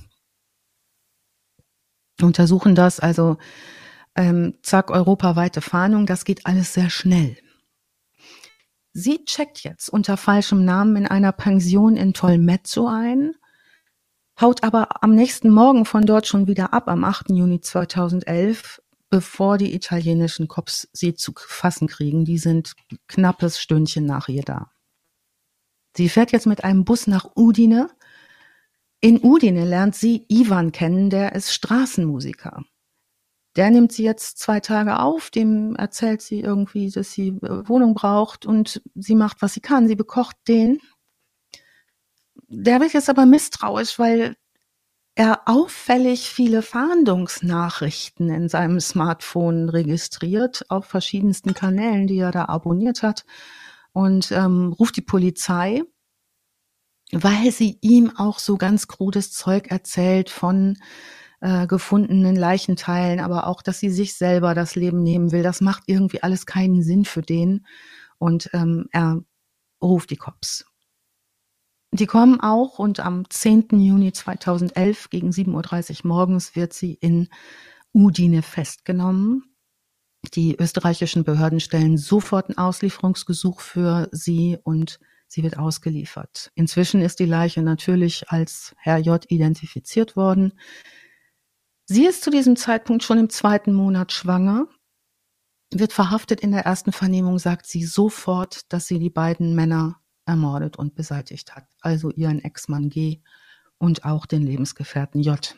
Untersuchen das, also ähm, zack, europaweite Fahndung, das geht alles sehr schnell. Sie checkt jetzt unter falschem Namen in einer Pension in Tolmezzo ein, haut aber am nächsten Morgen von dort schon wieder ab, am achten Juni zweitausendelf, bevor die italienischen Cops sie zu fassen kriegen. Die sind ein knappes Stündchen nach ihr da. Sie fährt jetzt mit einem Bus nach Udine. In Udine lernt sie Ivan kennen, der ist Straßenmusiker. Der nimmt sie jetzt zwei Tage auf, dem erzählt sie irgendwie, dass sie Wohnung braucht und sie macht, was sie kann. Sie bekocht den. Der wird jetzt aber misstrauisch, weil er auffällig viele Fahndungsnachrichten in seinem Smartphone registriert, auf verschiedensten Kanälen, die er da abonniert hat, und ähm, ruft die Polizei, weil sie ihm auch so ganz krudes Zeug erzählt von äh, gefundenen Leichenteilen, aber auch, dass sie sich selber das Leben nehmen will. Das macht irgendwie alles keinen Sinn für den, und ähm, er ruft die Cops. Die kommen auch, und am zehnten Juni zweitausendelf gegen sieben Uhr dreißig morgens wird sie in Udine festgenommen. Die österreichischen Behörden stellen sofort ein Auslieferungsgesuch für sie und sie wird ausgeliefert. Inzwischen ist die Leiche natürlich als Herr J. identifiziert worden. Sie ist zu diesem Zeitpunkt schon im zweiten Monat schwanger, wird verhaftet. In der ersten Vernehmung sagt sie sofort, dass sie die beiden Männer ermordet und beseitigt hat. Also ihren Ex-Mann G. und auch den Lebensgefährten J.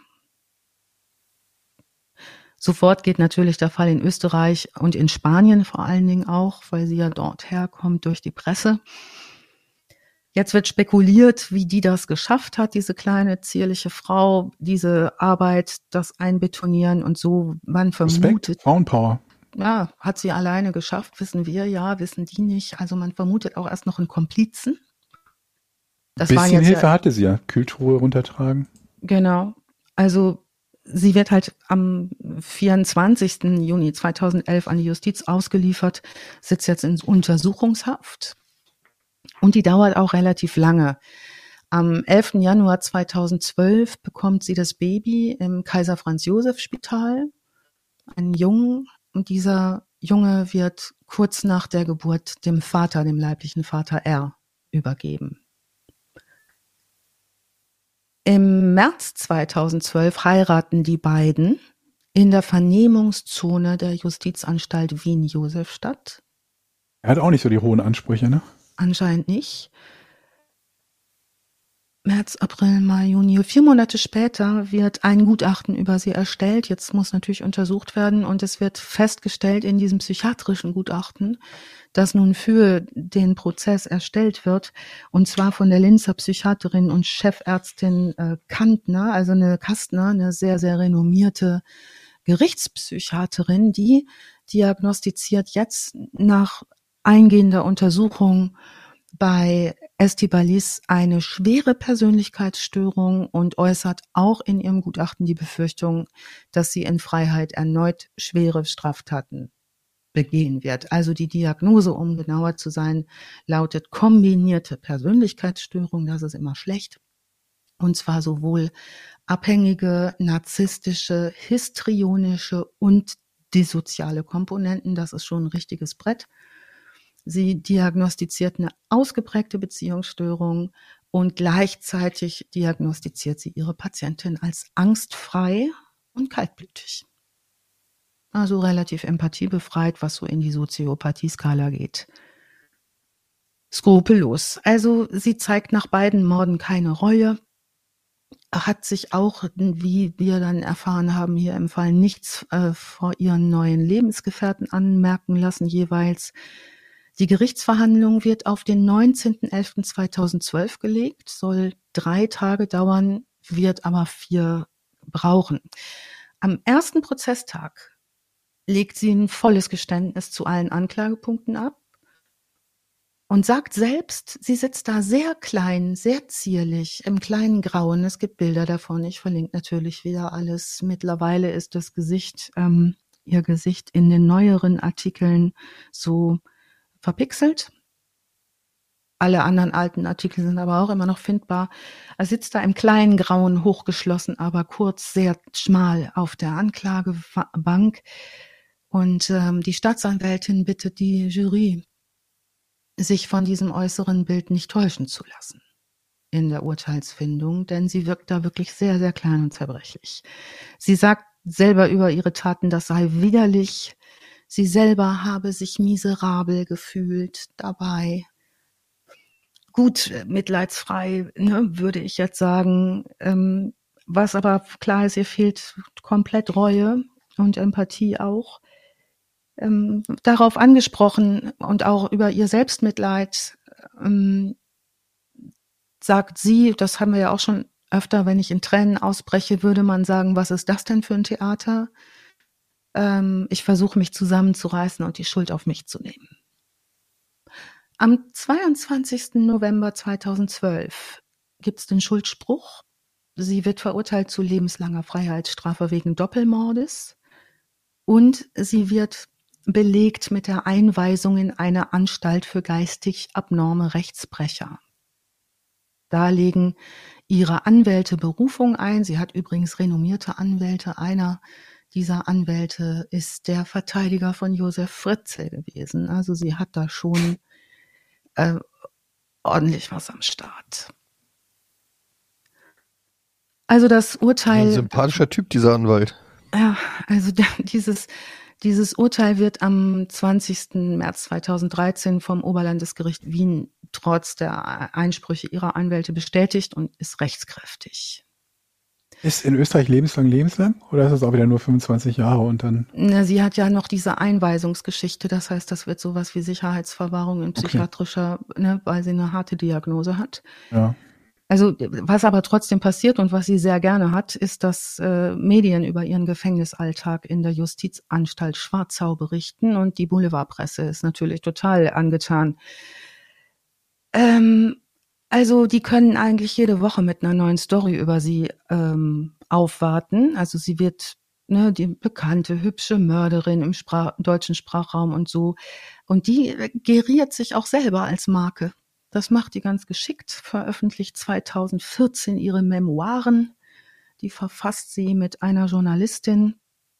Sofort geht natürlich der Fall in Österreich und in Spanien vor allen Dingen auch, weil sie ja dort herkommt, durch die Presse. Jetzt wird spekuliert, wie die das geschafft hat, diese kleine, zierliche Frau, diese Arbeit, das Einbetonieren und so. Man vermutet, Respekt, Frauenpower. Ja, hat sie alleine geschafft, wissen wir, ja, wissen die nicht. Also man vermutet auch erst noch einen Komplizen. Das Ein bisschen jetzt Hilfe ja, hatte sie ja, Kühltruhe runtertragen. Genau, also sie wird halt am vierundzwanzigsten Juni zweitausendelf an die Justiz ausgeliefert, sitzt jetzt in Untersuchungshaft und die dauert auch relativ lange. Am elften Januar zweitausendzwölf bekommt sie das Baby im Kaiser Franz Joseph Spital, einen Jungen, und dieser Junge wird kurz nach der Geburt dem Vater, dem leiblichen Vater R, übergeben. Im März zweitausendzwölf heiraten die beiden in der Vernehmungszone der Justizanstalt Wien-Josefstadt. Er hat auch nicht so die hohen Ansprüche, ne? Anscheinend nicht. März, April, Mai, Juni. Vier Monate später wird ein Gutachten über sie erstellt. Jetzt muss natürlich untersucht werden und es wird festgestellt in diesem psychiatrischen Gutachten, das nun für den Prozess erstellt wird, und zwar von der Linzer Psychiaterin und Chefärztin äh, Kantner, also eine Kastner, eine sehr, sehr renommierte Gerichtspsychiaterin, die diagnostiziert jetzt nach eingehender Untersuchung bei Estibalis eine schwere Persönlichkeitsstörung und äußert auch in ihrem Gutachten die Befürchtung, dass sie in Freiheit erneut schwere Straftaten begehen wird. Also die Diagnose, um genauer zu sein, lautet kombinierte Persönlichkeitsstörung, das ist immer schlecht, und zwar sowohl abhängige, narzisstische, histrionische und dissoziale Komponenten, das ist schon ein richtiges Brett. Sie diagnostiziert eine ausgeprägte Beziehungsstörung und gleichzeitig diagnostiziert sie ihre Patientin als angstfrei und kaltblütig. Also relativ empathiebefreit, was so in die Soziopathie-Skala geht. Skrupellos. Also sie zeigt nach beiden Morden keine Reue, hat sich auch, wie wir dann erfahren haben, hier im Fall nichts äh, vor ihren neuen Lebensgefährten anmerken lassen jeweils. Die Gerichtsverhandlung wird auf den neunzehnten elften zweitausendzwölf gelegt, soll drei Tage dauern, wird aber vier brauchen. Am ersten Prozesstag legt sie ein volles Geständnis zu allen Anklagepunkten ab und sagt selbst, sie sitzt da sehr klein, sehr zierlich, im kleinen Grauen. Es gibt Bilder davon, ich verlinke natürlich wieder alles. Mittlerweile ist das Gesicht, ähm, ihr Gesicht in den neueren Artikeln so verpixelt. Alle anderen alten Artikel sind aber auch immer noch findbar. Er sitzt da im kleinen Grauen, hochgeschlossen, aber kurz, sehr schmal auf der Anklagebank. Und ähm, die Staatsanwältin bittet die Jury, sich von diesem äußeren Bild nicht täuschen zu lassen in der Urteilsfindung, denn sie wirkt da wirklich sehr, sehr klein und zerbrechlich. Sie sagt selber über ihre Taten, das sei widerlich. Sie selber habe sich miserabel gefühlt dabei. Gut, mitleidsfrei, ne, würde ich jetzt sagen. Ähm, was aber klar ist, ihr fehlt komplett Reue und Empathie auch. Ähm, darauf angesprochen und auch über ihr Selbstmitleid ähm, sagt sie, das haben wir ja auch schon öfter, wenn ich in Tränen ausbreche, würde man sagen, was ist das denn für ein Theater? Ähm, ich versuche mich zusammenzureißen und die Schuld auf mich zu nehmen. Am zweiundzwanzigsten November zweitausendzwölf gibt es den Schuldspruch. Sie wird verurteilt zu lebenslanger Freiheitsstrafe wegen Doppelmordes und sie wird belegt mit der Einweisung in eine Anstalt für geistig abnorme Rechtsbrecher. Da legen ihre Anwälte Berufung ein. Sie hat übrigens renommierte Anwälte. Einer dieser Anwälte ist der Verteidiger von Josef Fritzl gewesen. Also sie hat da schon äh, ordentlich was am Start. Also das Urteil... Ein sympathischer Typ, dieser Anwalt. Ja, also dieses... Dieses Urteil wird am zwanzigsten März zweitausenddreizehn vom Oberlandesgericht Wien trotz der Einsprüche ihrer Anwälte bestätigt und ist rechtskräftig. Ist in Österreich lebenslang lebenslang oder ist es auch wieder nur fünfundzwanzig Jahre und dann? Na, sie hat ja noch diese Einweisungsgeschichte, das heißt, das wird sowas wie Sicherheitsverwahrung in psychiatrischer, okay. ne, weil sie eine harte Diagnose hat. Ja. Also was aber trotzdem passiert und was sie sehr gerne hat, ist, dass äh, Medien über ihren Gefängnisalltag in der Justizanstalt Schwarzau berichten und die Boulevardpresse ist natürlich total angetan. Ähm, also die können eigentlich jede Woche mit einer neuen Story über sie ähm, aufwarten. Also sie wird ne, die bekannte, hübsche Mörderin im Sprach- deutschen Sprachraum und so. Und die geriert sich auch selber als Marke. Das macht die ganz geschickt, veröffentlicht zweitausendvierzehn ihre Memoiren, die verfasst sie mit einer Journalistin.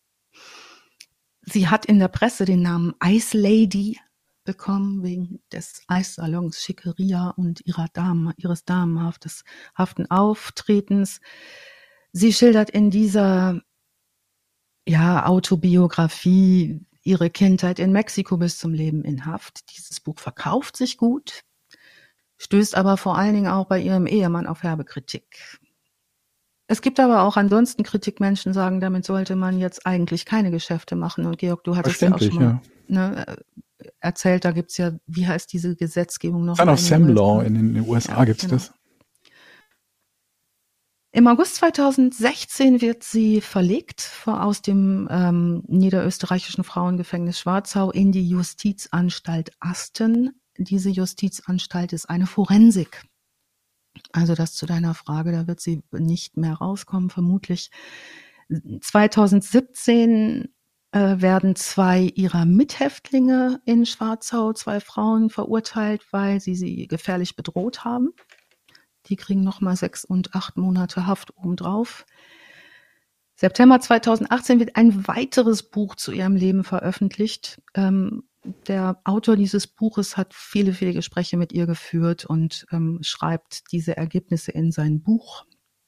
Sie hat in der Presse den Namen Ice Lady bekommen, wegen des Eissalons Schickeria und ihrer Damen, ihres damenhaften Auftretens. Sie schildert in dieser ja, Autobiografie ihre Kindheit in Mexiko bis zum Leben in Haft. Dieses Buch verkauft sich gut, stößt aber vor allen Dingen auch bei ihrem Ehemann auf herbe Kritik. Es gibt aber auch ansonsten Kritik, Menschen sagen, damit sollte man jetzt eigentlich keine Geschäfte machen. Und Georg, du hattest ja auch schon mal ja. ne, erzählt, da gibt's ja, wie heißt diese Gesetzgebung noch? Dann auf Sam Law in den U S A ja, gibt's genau. das. Im August zweitausendsechzehn wird sie verlegt aus dem ähm, niederösterreichischen Frauengefängnis Schwarzau in die Justizanstalt Asten. Diese Justizanstalt ist eine Forensik. Also das zu deiner Frage, da wird sie nicht mehr rauskommen, vermutlich. zweitausendsiebzehn äh, werden zwei ihrer Mithäftlinge in Schwarzau, zwei Frauen, verurteilt, weil sie sie gefährlich bedroht haben. Die kriegen nochmal sechs und acht Monate Haft obendrauf. September zweitausendachtzehn wird ein weiteres Buch zu ihrem Leben veröffentlicht. Ähm, der Autor dieses Buches hat viele, viele Gespräche mit ihr geführt und ähm, schreibt diese Ergebnisse in sein Buch.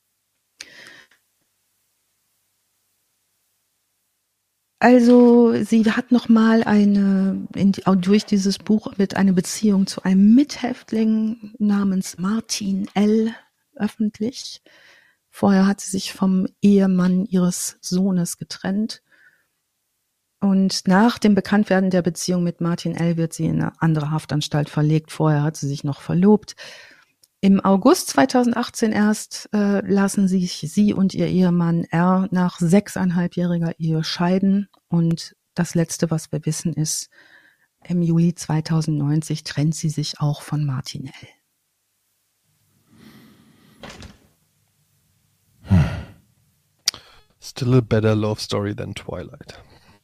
Also sie hat nochmal eine, in, durch dieses Buch wird eine Beziehung zu einem Mithäftling namens Martin L. öffentlich. Vorher hat sie sich vom Ehemann ihres Sohnes getrennt. Und nach dem Bekanntwerden der Beziehung mit Martin L. wird sie in eine andere Haftanstalt verlegt. Vorher hat sie sich noch verlobt. Im August zweitausendachtzehn erst äh, lassen sich sie und ihr Ehemann R. nach sechseinhalbjähriger Ehe scheiden. Und das Letzte, was wir wissen, ist, im Juli zweitausendneunzig trennt sie sich auch von Martin L. Hm. Still a better love story than Twilight.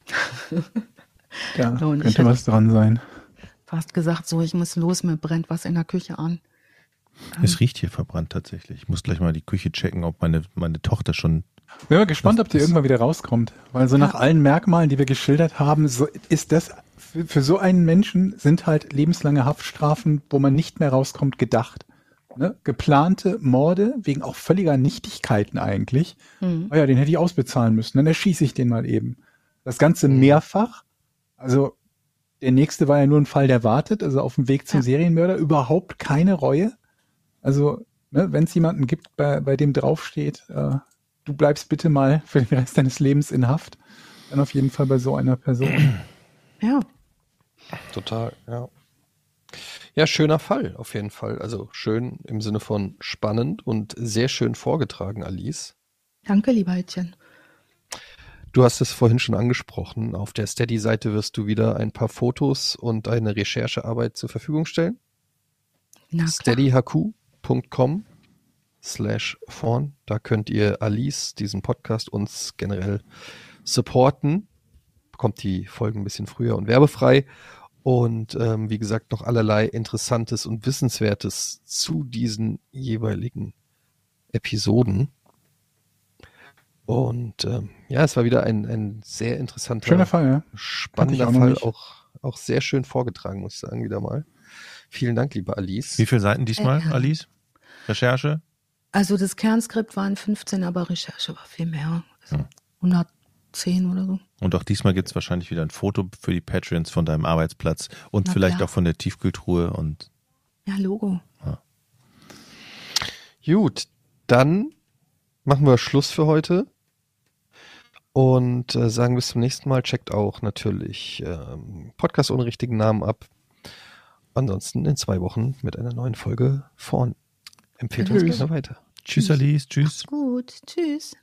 Ja, könnte was dran sein. Fast gesagt, so, ich muss los, mir brennt was in der Küche an. Es riecht hier verbrannt tatsächlich. Ich muss gleich mal die Küche checken, ob meine, meine Tochter schon... Bin mal gespannt, ob die irgendwann wieder rauskommt. Weil so nach ja. allen Merkmalen, die wir geschildert haben, so ist das, für, für so einen Menschen sind halt lebenslange Haftstrafen, wo man nicht mehr rauskommt, gedacht. Ne? Geplante Morde, wegen auch völliger Nichtigkeiten eigentlich. Mhm. Oh ja, den hätte ich ausbezahlen müssen. Dann erschieße ich den mal eben. Das Ganze mehrfach. Also der nächste war ja nur ein Fall, der wartet. Also auf dem Weg zum ja. Serienmörder. Überhaupt keine Reue. Also, ne, wenn es jemanden gibt, bei, bei dem draufsteht, äh, du bleibst bitte mal für den Rest deines Lebens in Haft, dann auf jeden Fall bei so einer Person. Ja. Total, ja. Ja, schöner Fall, auf jeden Fall. Also schön im Sinne von spannend und sehr schön vorgetragen, Alice. Danke, lieber Etienne. Du hast es vorhin schon angesprochen. Auf der Steady-Seite wirst du wieder ein paar Fotos und eine Recherchearbeit zur Verfügung stellen. Na klar. steadyhq punkt com slash vorn. Da könnt ihr Alice, diesen Podcast, uns generell supporten. Bekommt die Folgen ein bisschen früher und werbefrei. Und ähm, wie gesagt, noch allerlei Interessantes und Wissenswertes zu diesen jeweiligen Episoden. Und ähm, ja, es war wieder ein, ein sehr interessanter, schöner Fall, ja. spannender auch Fall. Auch, auch sehr schön vorgetragen, muss ich sagen, wieder mal. Vielen Dank, liebe Alice. Wie viele Seiten diesmal, äh, ja. Alice? Recherche? Also das Kernskript waren fünfzehn, aber Recherche war viel mehr. Also hm. hundertzehn oder so. Und auch diesmal gibt es wahrscheinlich wieder ein Foto für die Patreons von deinem Arbeitsplatz und Na vielleicht klar. auch von der Tiefkühltruhe. Und ja, Logo. Ja. Gut, dann machen wir Schluss für heute und äh, sagen bis zum nächsten Mal. Checkt auch natürlich ähm, Podcast ohne richtigen Namen ab. Ansonsten in zwei Wochen mit einer neuen Folge vorn. Empfehlt uns gerne weiter. Tschüss, Alice. Tschüss. Gut. Tschüss.